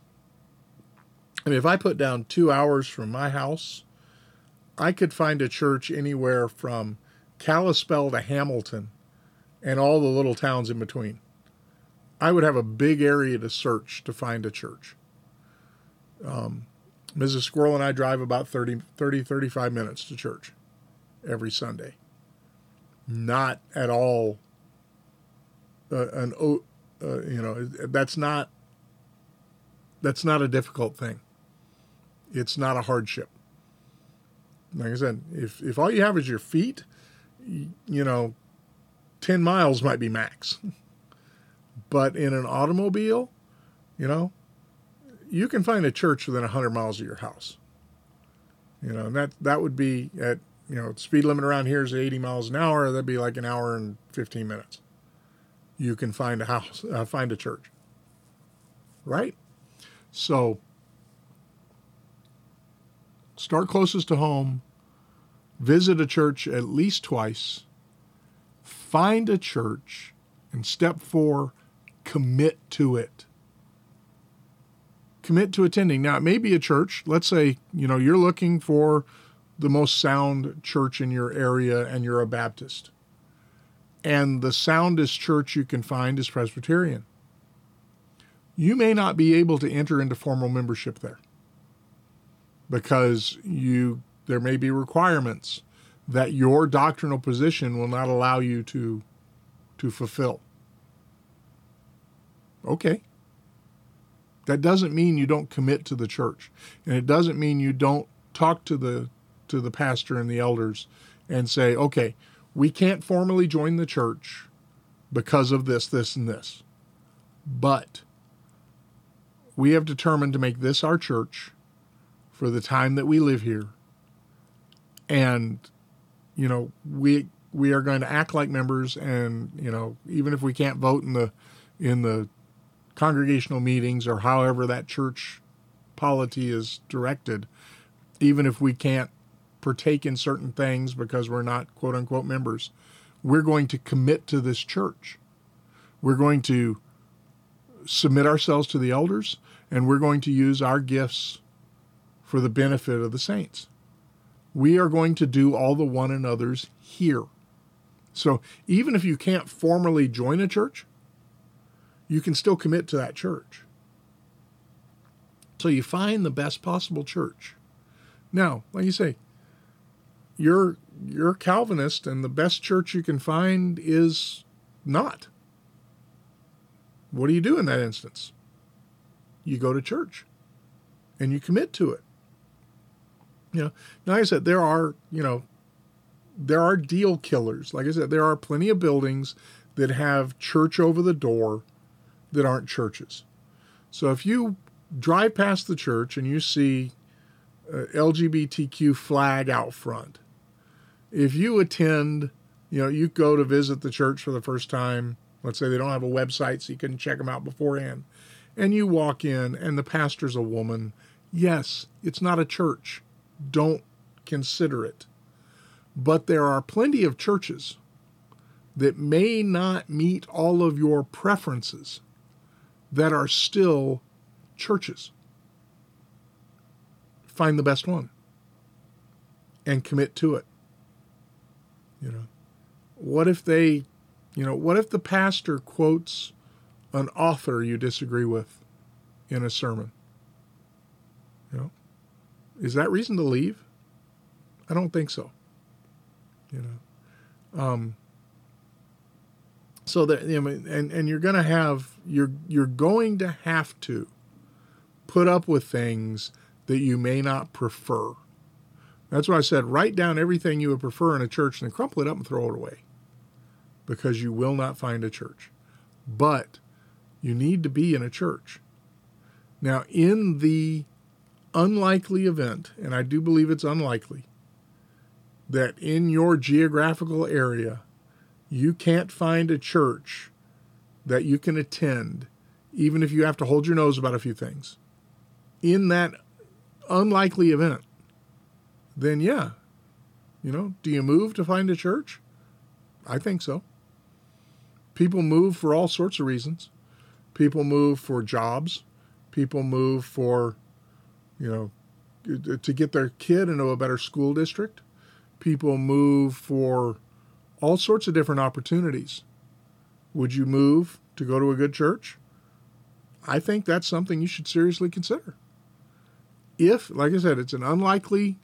Speaker 3: I mean, if I put down 2 hours from my house, I could find a church anywhere from Kalispell to Hamilton and all the little towns in between. I would have a big area to search to find a church. Mrs. Squirrel and I drive about 35 minutes to church every Sunday. Not at all that's not a difficult thing. It's not a hardship. Like I said, if all you have is your feet, 10 miles might be max. But in an automobile, you can find a church within 100 miles of your house. And that would be at, speed limit around here is 80 miles an hour. That'd be like an hour and 15 minutes. You can find find a church. Right? So, start closest to home. Visit a church at least twice. Find a church. And step 4, commit to it. Commit to attending. Now, it may be a church. Let's say, you're looking for the most sound church in your area and you're a Baptist. And the soundest church you can find is Presbyterian. You may not be able to enter into formal membership there because there may be requirements that your doctrinal position will not allow you to fulfill. Okay. That doesn't mean you don't commit to the church. And it doesn't mean you don't talk to the pastor and the elders and say, okay, we can't formally join the church because of this, this, and this. But we have determined to make this our church for the time that we live here. And, we are going to act like members and, even if we can't vote in the congregational meetings or however that church polity is directed, even if we can't partake in certain things because we're not quote unquote members, we're going to commit to this church. We're going to submit ourselves to the elders and we're going to use our gifts for the benefit of the saints. We are going to do all the one another's here. So even if you can't formally join a church, you can still commit to that church. So you find the best possible church. Now, like you say, you're Calvinist and the best church you can find is not. What do you do in that instance? you go to church and you commit to it. Now, like I said, there are deal killers. Like I said, there are plenty of buildings that have church over the door that aren't churches. So if you drive past the church and you see LGBTQ flag out front, if you attend, you go to visit the church for the first time, let's say they don't have a website so you can check them out beforehand, and you walk in and the pastor's a woman, yes, it's not a church. Don't consider it. But there are plenty of churches that may not meet all of your preferences that are still churches. Find the best one and commit to it. What if the pastor quotes an author you disagree with in a sermon? Is that reason to leave? I don't think so. So that, and you're going to have to put up with things that you may not prefer. That's why I said, write down everything you would prefer in a church and then crumple it up and throw it away, because you will not find a church. But you need to be in a church. Now, in the unlikely event, and I do believe it's unlikely, that in your geographical area, you can't find a church that you can attend, even if you have to hold your nose about a few things. In that unlikely event, then yeah, do you move to find a church? I think so. People move for all sorts of reasons. People move for jobs. People move for, to get their kid into a better school district. People move for all sorts of different opportunities. Would you move to go to a good church? I think that's something you should seriously consider. If, like I said, it's an unlikely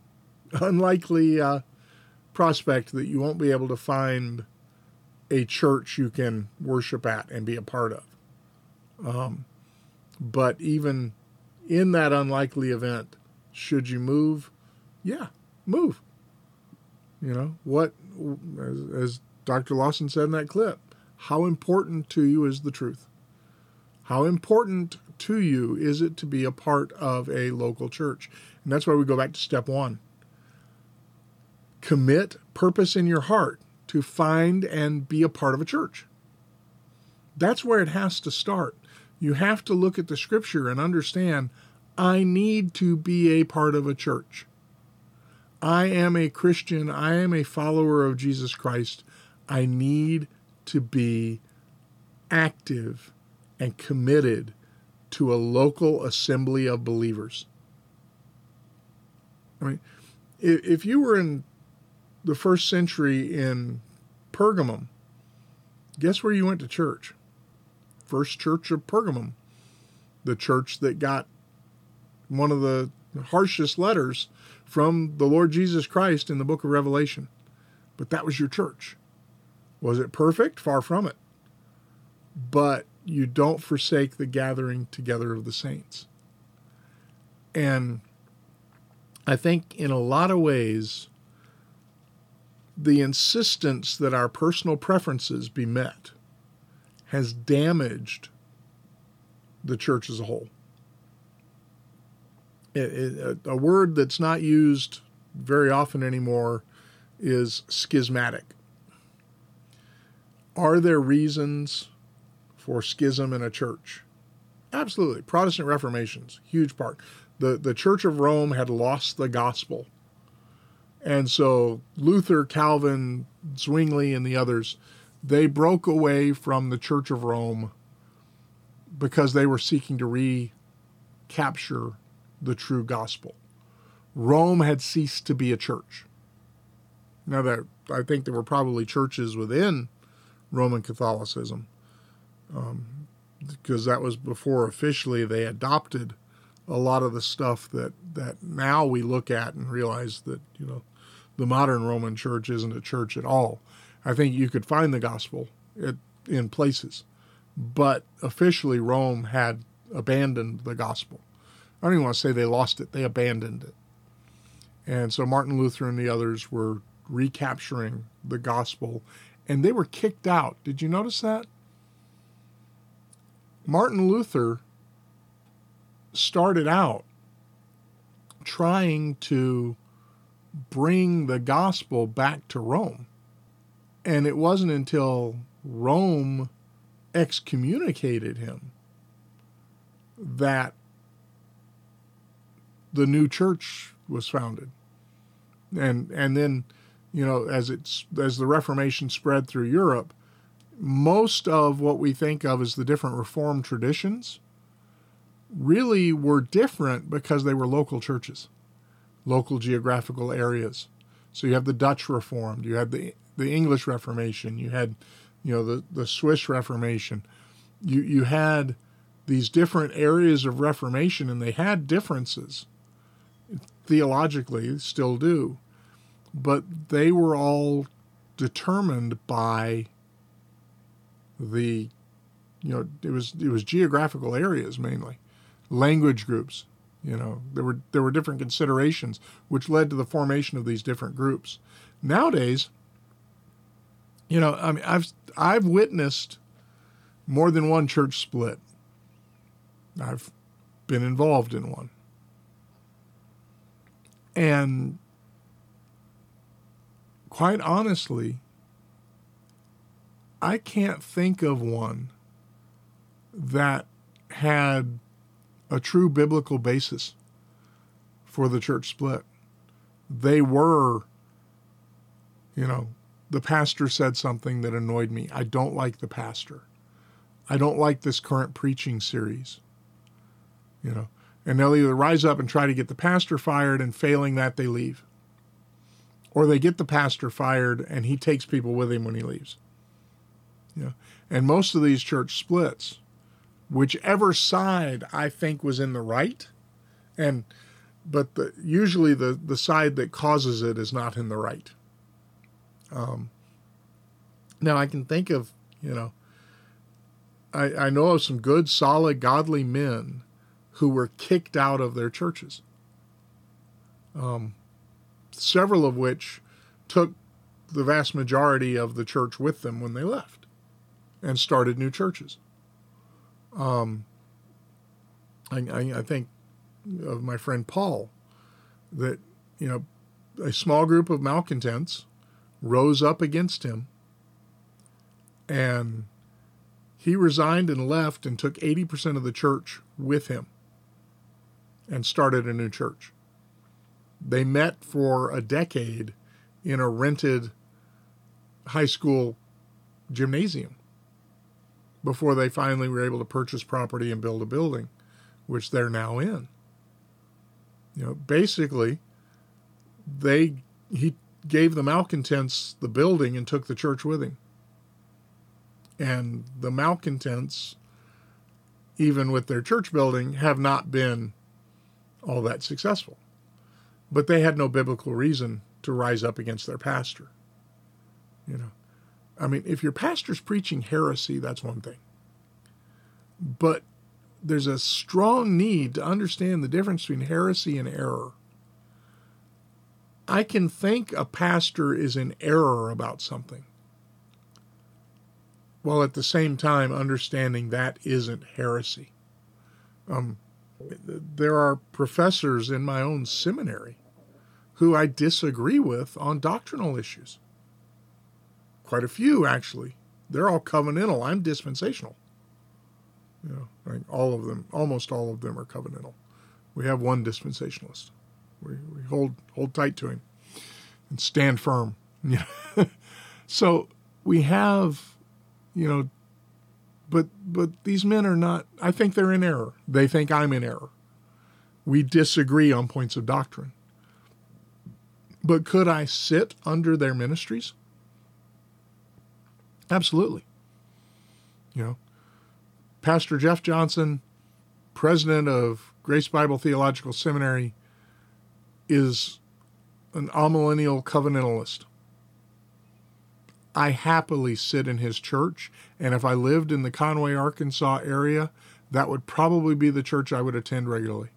Speaker 3: prospect that you won't be able to find a church you can worship at and be a part of. But even in that unlikely event, should you move? Yeah, move. What, as Dr. Lawson said in that clip, how important to you is the truth? How important to you is it to be a part of a local church? And that's why we go back to step one. Commit purpose in your heart to find and be a part of a church. That's where it has to start. You have to look at the scripture and understand, I need to be a part of a church. I am a Christian. I am a follower of Jesus Christ. I need to be active and committed to a local assembly of believers. I mean, if you were in the first century in Pergamum, guess where you went to church? First church of Pergamum, the church that got one of the harshest letters from the Lord Jesus Christ in the book of Revelation. But that was your church. Was it perfect? Far from it. But you don't forsake the gathering together of the saints. And I think in a lot of ways, the insistence that our personal preferences be met has damaged the church as a whole. A word that's not used very often anymore is schismatic. Are there reasons for schism in a church? Absolutely. Protestant Reformation's huge part. The Church of Rome had lost the gospel. And so Luther, Calvin, Zwingli, and the others, they broke away from the Church of Rome because they were seeking to recapture the true gospel. Rome had ceased to be a church. Now, I think there were probably churches within Roman Catholicism, because that was before officially they adopted a lot of the stuff that now we look at and realize that, the modern Roman church isn't a church at all. I think you could find the gospel in places, but officially Rome had abandoned the gospel. I don't even want to say they lost it, they abandoned it. And so Martin Luther and the others were recapturing the gospel, and they were kicked out. Did you notice that? Martin Luther started out trying to bring the gospel back to Rome. And it wasn't until Rome excommunicated him that the new church was founded. And then, as the Reformation spread through Europe, most of what we think of as the different Reformed traditions really were different because they were local churches, local geographical areas. So you have the Dutch Reformed, you had the English Reformation, you had the Swiss Reformation. You had these different areas of Reformation, and they had differences theologically, still do, but they were all determined by it was geographical areas mainly, language groups. There were different considerations which led to the formation of these different groups. Nowadays, I've witnessed more than one church split. I've been involved in one. And quite honestly, I can't think of one that had a true biblical basis for the church split. They were, the pastor said something that annoyed me. I don't like the pastor. I don't like this current preaching series. And they'll either rise up and try to get the pastor fired, and failing that, they leave. Or they get the pastor fired and he takes people with him when he leaves. And most of these church splits, whichever side I think was in the right, but usually the side that causes it is not in the right. Now I can think of, I know of some good, solid, godly men who were kicked out of their churches. Several of which took the vast majority of the church with them when they left and started new churches. I think of my friend Paul, that, a small group of malcontents rose up against him, and he resigned and left and took 80% of the church with him and started a new church. They met for a decade in a rented high school gymnasium before they finally were able to purchase property and build a building, which they're now in. Basically, he gave the malcontents the building and took the church with him. And the malcontents, even with their church building, have not been all that successful. But they had no biblical reason to rise up against their pastor. If your pastor's preaching heresy, that's one thing. But there's a strong need to understand the difference between heresy and error. I can think a pastor is in error about something, while at the same time understanding that isn't heresy. There are professors in my own seminary who I disagree with on doctrinal issues. Quite a few, actually. They're all covenantal. I'm dispensational. Almost all of them are covenantal. We have one dispensationalist. We hold tight to him and stand firm. So we have, but these men are not, I think they're in error. They think I'm in error. We disagree on points of doctrine. But could I sit under their ministries? Absolutely. Pastor Jeff Johnson, president of Grace Bible Theological Seminary, is an amillennial covenantalist. I happily sit in his church, and if I lived in the Conway, Arkansas area, that would probably be the church I would attend regularly.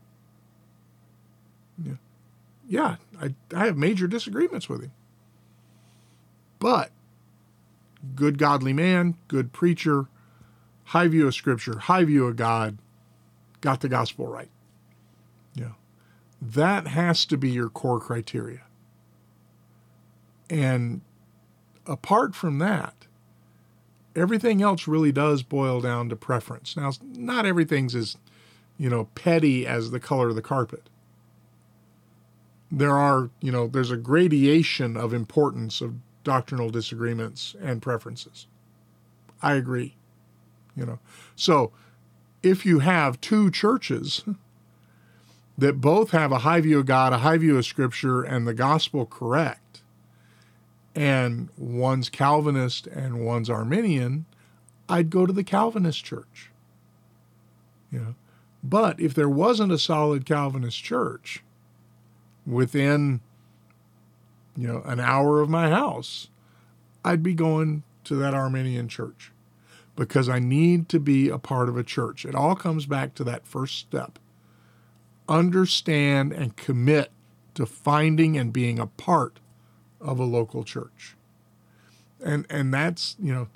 Speaker 3: Yeah, I have major disagreements with him. But good godly man, good preacher, high view of Scripture, high view of God, got the gospel right. That has to be your core criteria. And apart from that, everything else really does boil down to preference. Now, not everything's as, petty as the color of the carpet. There's a gradation of importance of doctrinal disagreements and preferences. I agree. So if you have two churches that both have a high view of God, a high view of Scripture, and the gospel correct, and one's Calvinist and one's Arminian, I'd go to the Calvinist church. But if there wasn't a solid Calvinist church within, an hour of my house, I'd be going to that Arminian church because I need to be a part of a church. It all comes back to that first step. Understand and commit to finding and being a part of a local church. And that's,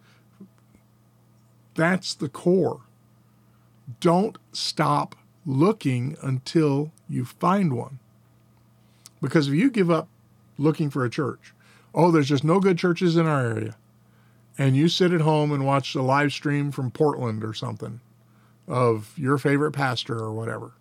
Speaker 3: that's the core. Don't stop looking until you find one. Because if you give up looking for a church, there's just no good churches in our area, and you sit at home and watch a live stream from Portland or something of your favorite pastor or whatever,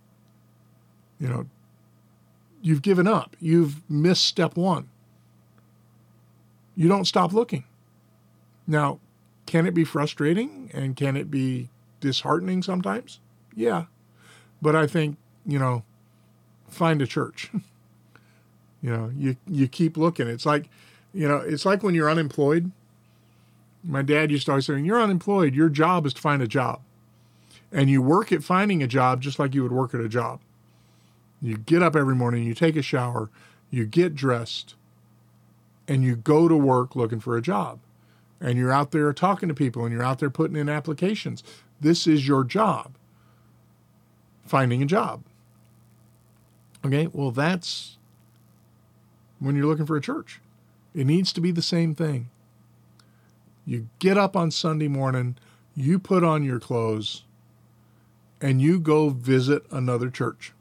Speaker 3: you've given up. You've missed step one. You don't stop looking. Now, can it be frustrating and can it be disheartening sometimes? Yeah. But I think, find a church. You keep looking. It's like when you're unemployed. My dad used to always say, when you're unemployed, your job is to find a job. And you work at finding a job just like you would work at a job. You get up every morning, you take a shower, you get dressed, and you go to work looking for a job. And you're out there talking to people, and you're out there putting in applications. This is your job, finding a job. Okay, well, that's when you're looking for a church. It needs to be the same thing. You get up on Sunday morning, you put on your clothes, and you go visit another church.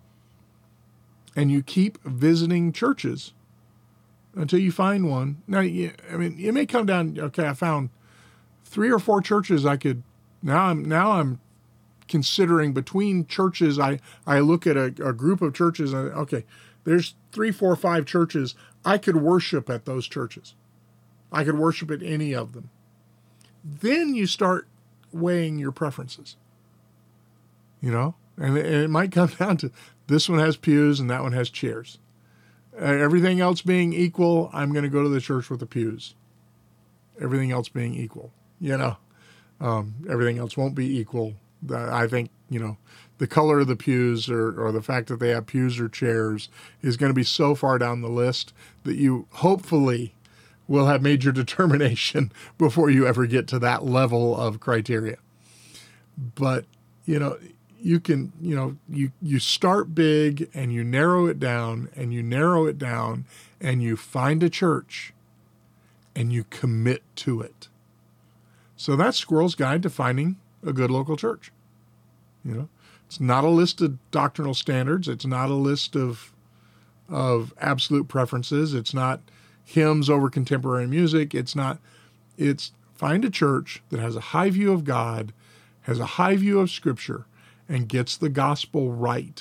Speaker 3: And you keep visiting churches until you find one. Now, it may come down, okay, I found 3 or 4 churches I could, now I'm considering between churches, I look at a group of churches, and okay, there's 3, 4, 5 churches. I could worship at those churches. I could worship at any of them. Then you start weighing your preferences, and it might come down to this one has pews and that one has chairs. Everything else being equal, I'm going to go to the church with the pews. Everything else being equal, everything else won't be equal. I think, the color of the pews or the fact that they have pews or chairs is going to be so far down the list that you hopefully will have made your determination before you ever get to that level of criteria. But, you can, you start big and you narrow it down and you narrow it down and you find a church and you commit to it. So that's Squirrel's Guide to Finding a Good Local Church. It's not a list of doctrinal standards. It's not a list of absolute preferences. It's not hymns over contemporary music. It's find a church that has a high view of God, has a high view of Scripture, and gets the gospel right.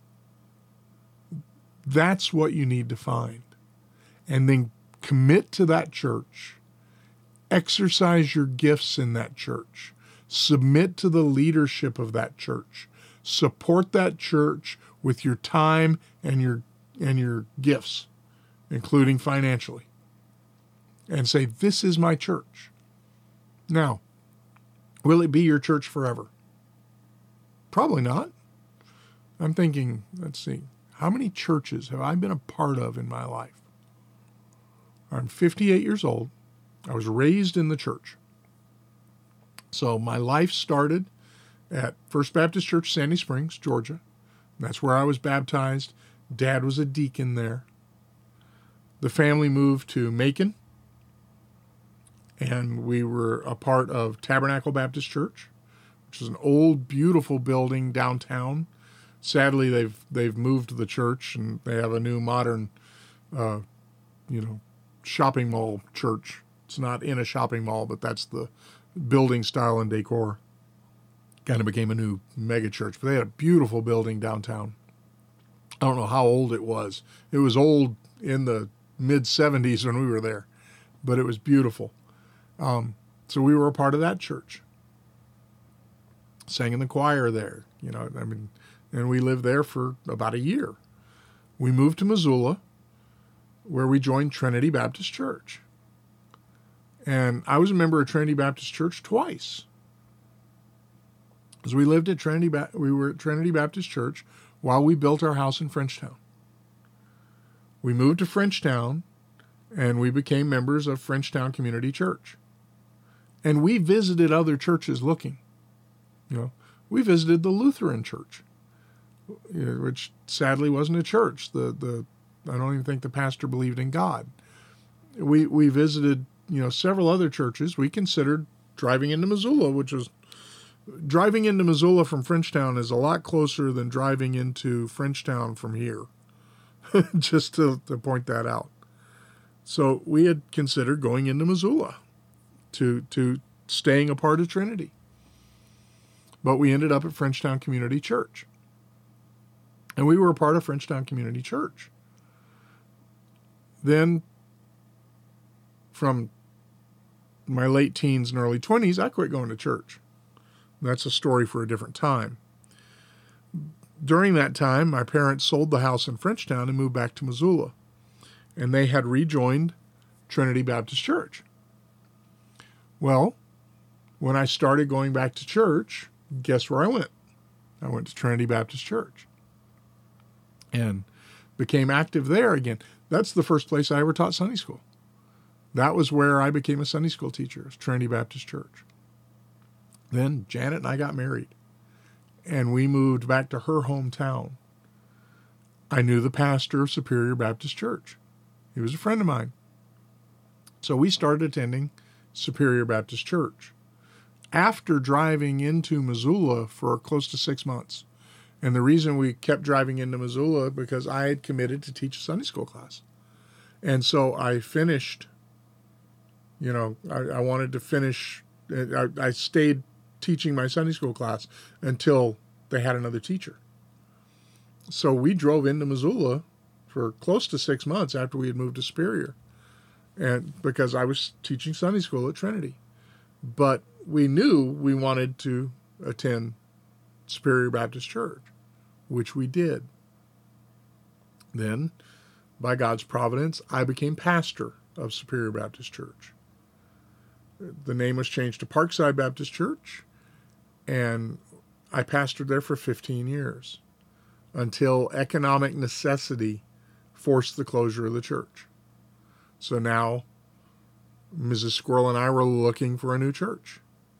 Speaker 3: That's what you need to find. And then commit to that church. Exercise your gifts in that church. Submit to the leadership of that church. Support that church with your time and your gifts, including financially. And say, this is my church. Now, will it be your church forever? Probably not. I'm thinking, let's see, how many churches have I been a part of in my life? I'm 58 years old. I was raised in the church. So my life started at First Baptist Church, Sandy Springs, Georgia. That's where I was baptized. Dad was a deacon there. The family moved to Macon, and we were a part of Tabernacle Baptist Church, which is an old, beautiful building downtown. Sadly, they've moved the church, and they have a new modern, shopping mall church. It's not in a shopping mall, but that's the building style and decor. Kind of became a new mega church, but they had a beautiful building downtown. I don't know how old it was. It was old in the mid-'70s when we were there, but it was beautiful. So we were a part of that church. Sang in the choir there, and we lived there for about a year. We moved to Missoula, where we joined Trinity Baptist Church. And I was a member of Trinity Baptist Church twice. As we lived at we were at Trinity Baptist Church while we built our house in Frenchtown. We moved to Frenchtown, and we became members of Frenchtown Community Church. And we visited other churches looking. We visited the Lutheran Church, which sadly wasn't a church. I don't even think the pastor believed in God. We visited, several other churches. We considered driving into Missoula, driving into Missoula from Frenchtown is a lot closer than driving into Frenchtown from here, just to point that out. So we had considered going into Missoula to staying a part of Trinity. But we ended up at Frenchtown Community Church. And we were a part of Frenchtown Community Church. Then, from my late teens and early 20s, I quit going to church. That's a story for a different time. During that time, my parents sold the house in Frenchtown and moved back to Missoula. And they had rejoined Trinity Baptist Church. Well, when I started going back to church, guess where I went? I went to Trinity Baptist Church and became active there again. That's the first place I ever taught Sunday school. That was where I became a Sunday school teacher, Trinity Baptist Church. Then Janet and I got married, and we moved back to her hometown. I knew the pastor of Superior Baptist Church. He was a friend of mine. So we started attending Superior Baptist Church after driving into Missoula for close to 6 months. And the reason we kept driving into Missoula because I had committed to teach a Sunday school class. And so I finished, I wanted to finish. I stayed teaching my Sunday school class until they had another teacher. So we drove into Missoula for close to 6 months after we had moved to Superior, and because I was teaching Sunday school at Trinity. But we knew we wanted to attend Superior Baptist Church, which we did. Then, by God's providence, I became pastor of Superior Baptist Church. The name was changed to Parkside Baptist Church, and I pastored there for 15 years until economic necessity forced the closure of the church. So now, Mrs. Squirrel and I were looking for a new church.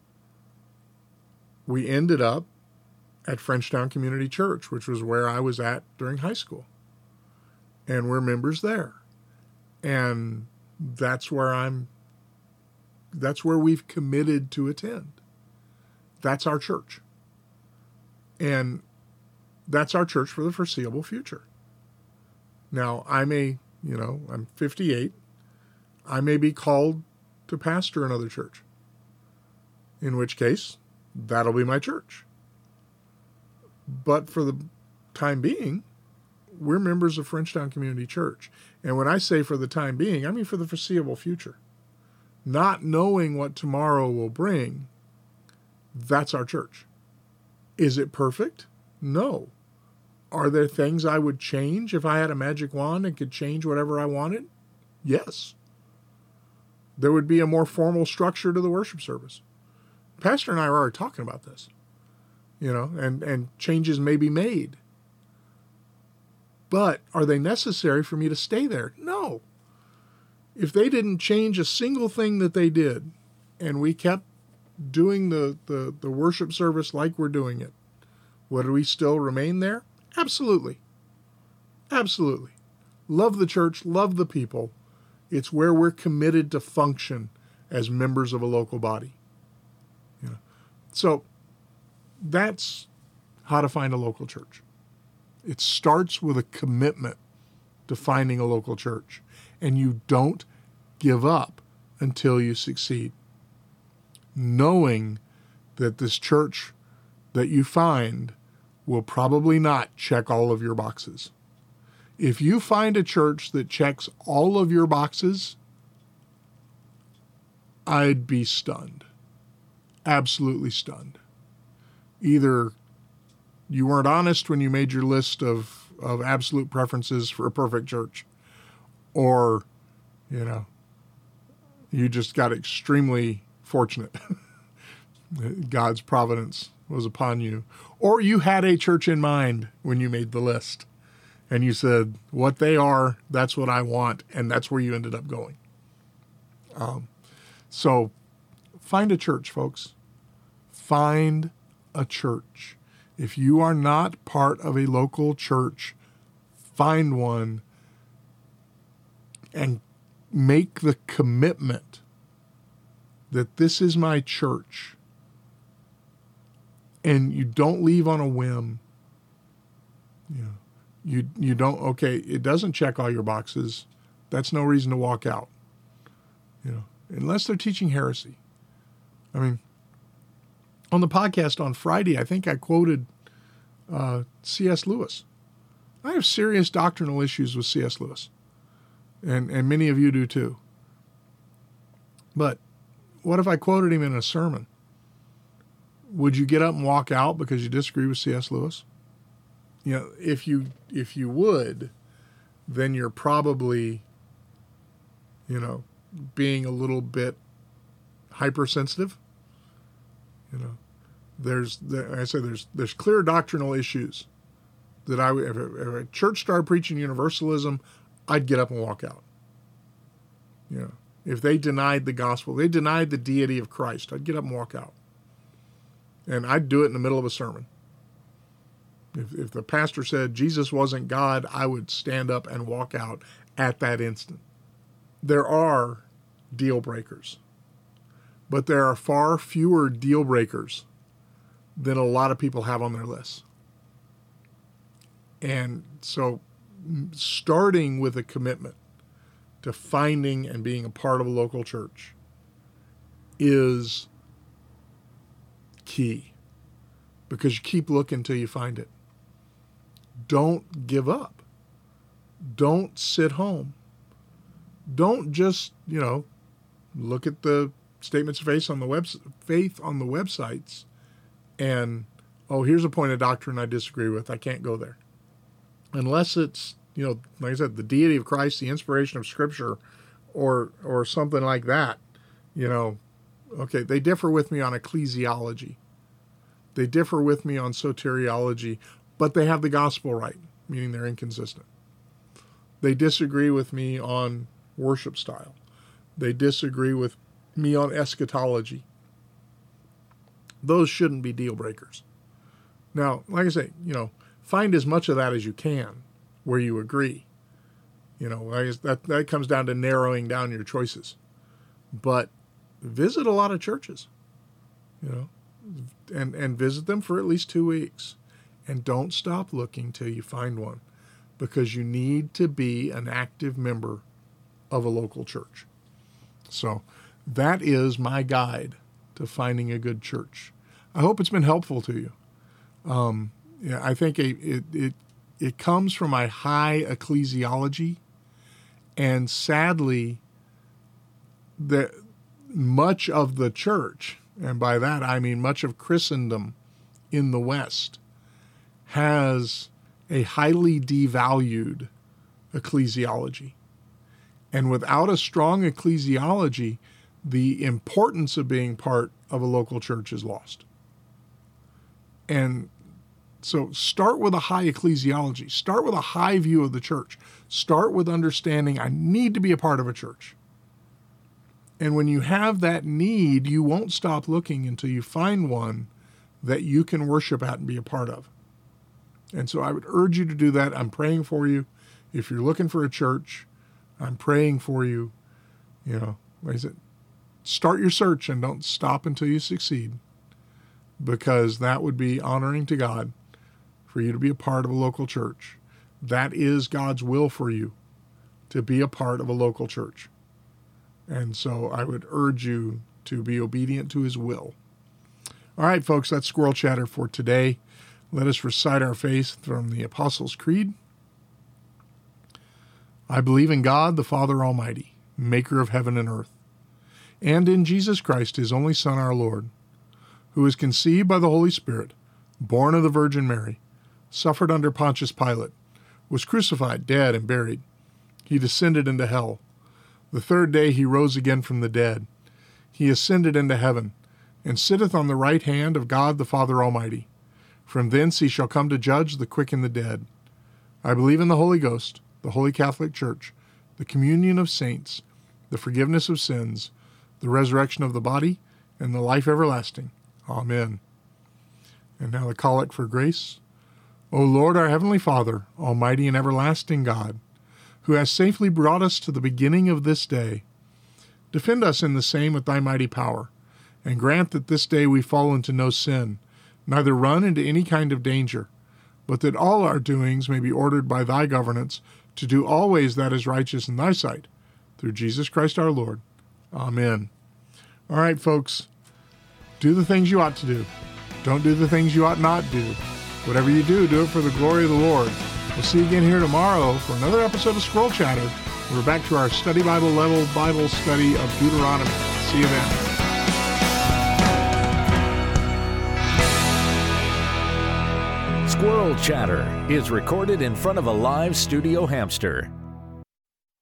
Speaker 3: We ended up at Frenchtown Community Church, which was where I was at during high school. And we're members there. And that's where we've committed to attend. That's our church. And that's our church for the foreseeable future. Now, I'm 58. I may be called to pastor another church, in which case, that'll be my church. But for the time being, we're members of Frenchtown Community Church. And when I say for the time being, I mean for the foreseeable future. Not knowing what tomorrow will bring, that's our church. Is it perfect? No. Are there things I would change if I had a magic wand and could change whatever I wanted? Yes. There would be a more formal structure to the worship service. Pastor and I are already talking about this, and changes may be made. But are they necessary for me to stay there? No. If they didn't change a single thing that they did, and we kept doing the worship service like we're doing it, would we still remain there? Absolutely. Absolutely. Love the church, love the people. It's where we're committed to function as members of a local body. You know? So that's how to find a local church. It starts with a commitment to finding a local church. And you don't give up until you succeed. Knowing that this church that you find will probably not check all of your boxes. If you find a church that checks all of your boxes, I'd be stunned. Absolutely stunned. Either you weren't honest when you made your list of absolute preferences for a perfect church, or, you know, you just got extremely fortunate. God's providence was upon you. Or you had a church in mind when you made the list. And you said, what they are, that's what I want. And that's where you ended up going. So find a church, folks. Find a church. If you are not part of a local church, find one and make the commitment that this is my church. And you don't leave on a whim. You don't, okay, it doesn't check all your boxes. That's no reason to walk out. Unless they're teaching heresy. I mean, on the podcast on Friday, I think I quoted C.S. Lewis. I have serious doctrinal issues with C.S. Lewis. And many of you do too. But what if I quoted him in a sermon? Would you get up and walk out because you disagree with C.S. Lewis? If you would, then you're probably, being a little bit hypersensitive. There's clear doctrinal issues that if a church started preaching universalism, I'd get up and walk out. If they denied the gospel, they denied the deity of Christ, I'd get up and walk out. And I'd do it in the middle of a sermon. If the pastor said Jesus wasn't God, I would stand up and walk out at that instant. There are deal breakers, but there are far fewer deal breakers than a lot of people have on their lists. And so starting with a commitment to finding and being a part of a local church is key, because you keep looking till you find it. Don't give up. Don't sit home. Don't just, look at the statements of faith on the websites and, here's a point of doctrine I disagree with. I can't go there. Unless it's, like I said, the deity of Christ, the inspiration of Scripture, or something like that. Okay, they differ with me on ecclesiology. They differ with me on soteriology, but they have the gospel right, meaning they're inconsistent. They disagree with me on worship style. They disagree with me on eschatology. Those shouldn't be deal breakers. Now, like I say, find as much of that as you can where you agree. That comes down to narrowing down your choices. But visit a lot of churches, and visit them for at least 2 weeks. And don't stop looking till you find one, because you need to be an active member of a local church. So that is my guide to finding a good church. I hope it's been helpful to you. I think it comes from a high ecclesiology, and sadly, much of the church, and by that I mean much of Christendom in the West, has a highly devalued ecclesiology. And without a strong ecclesiology, the importance of being part of a local church is lost. And so start with a high ecclesiology. Start with a high view of the church. Start with understanding I need to be a part of a church. And when you have that need, you won't stop looking until you find one that you can worship at and be a part of. And so I would urge you to do that. I'm praying for you. If you're looking for a church, I'm praying for you. You know, what is it? Start your search and don't stop until you succeed, because that would be honoring to God for you to be a part of a local church. That is God's will for you, to be a part of a local church. And so I would urge you to be obedient to his will. All right, folks, that's Squirrel Chatter for today. Let us recite our faith from the Apostles' Creed. I believe in God, the Father Almighty, maker of heaven and earth, and in Jesus Christ, his only Son, our Lord, who was conceived by the Holy Spirit, born of the Virgin Mary, suffered under Pontius Pilate, was crucified, dead, and buried. He descended into hell. The third day he rose again from the dead. He ascended into heaven, and sitteth on the right hand of God the Father Almighty. From thence he shall come to judge the quick and the dead. I believe in the Holy Ghost, the Holy Catholic Church, the communion of saints, the forgiveness of sins, the resurrection of the body, and the life everlasting. Amen. And now the collect for grace. O Lord, our heavenly Father, almighty and everlasting God, who hast safely brought us to the beginning of this day, defend us in the same with thy mighty power, and grant that this day we fall into no sin, neither run into any kind of danger, but that all our doings may be ordered by thy governance to do always that is righteous in thy sight, through Jesus Christ our Lord. Amen. All right, folks, do the things you ought to do. Don't do the things you ought not do. Whatever you do, do it for the glory of the Lord. We'll see you again here tomorrow for another episode of Squirrel Chatter. We're back to our study Bible level Bible study of Deuteronomy. See you then.
Speaker 2: Squirrel Chatter is recorded in front of a live studio hamster.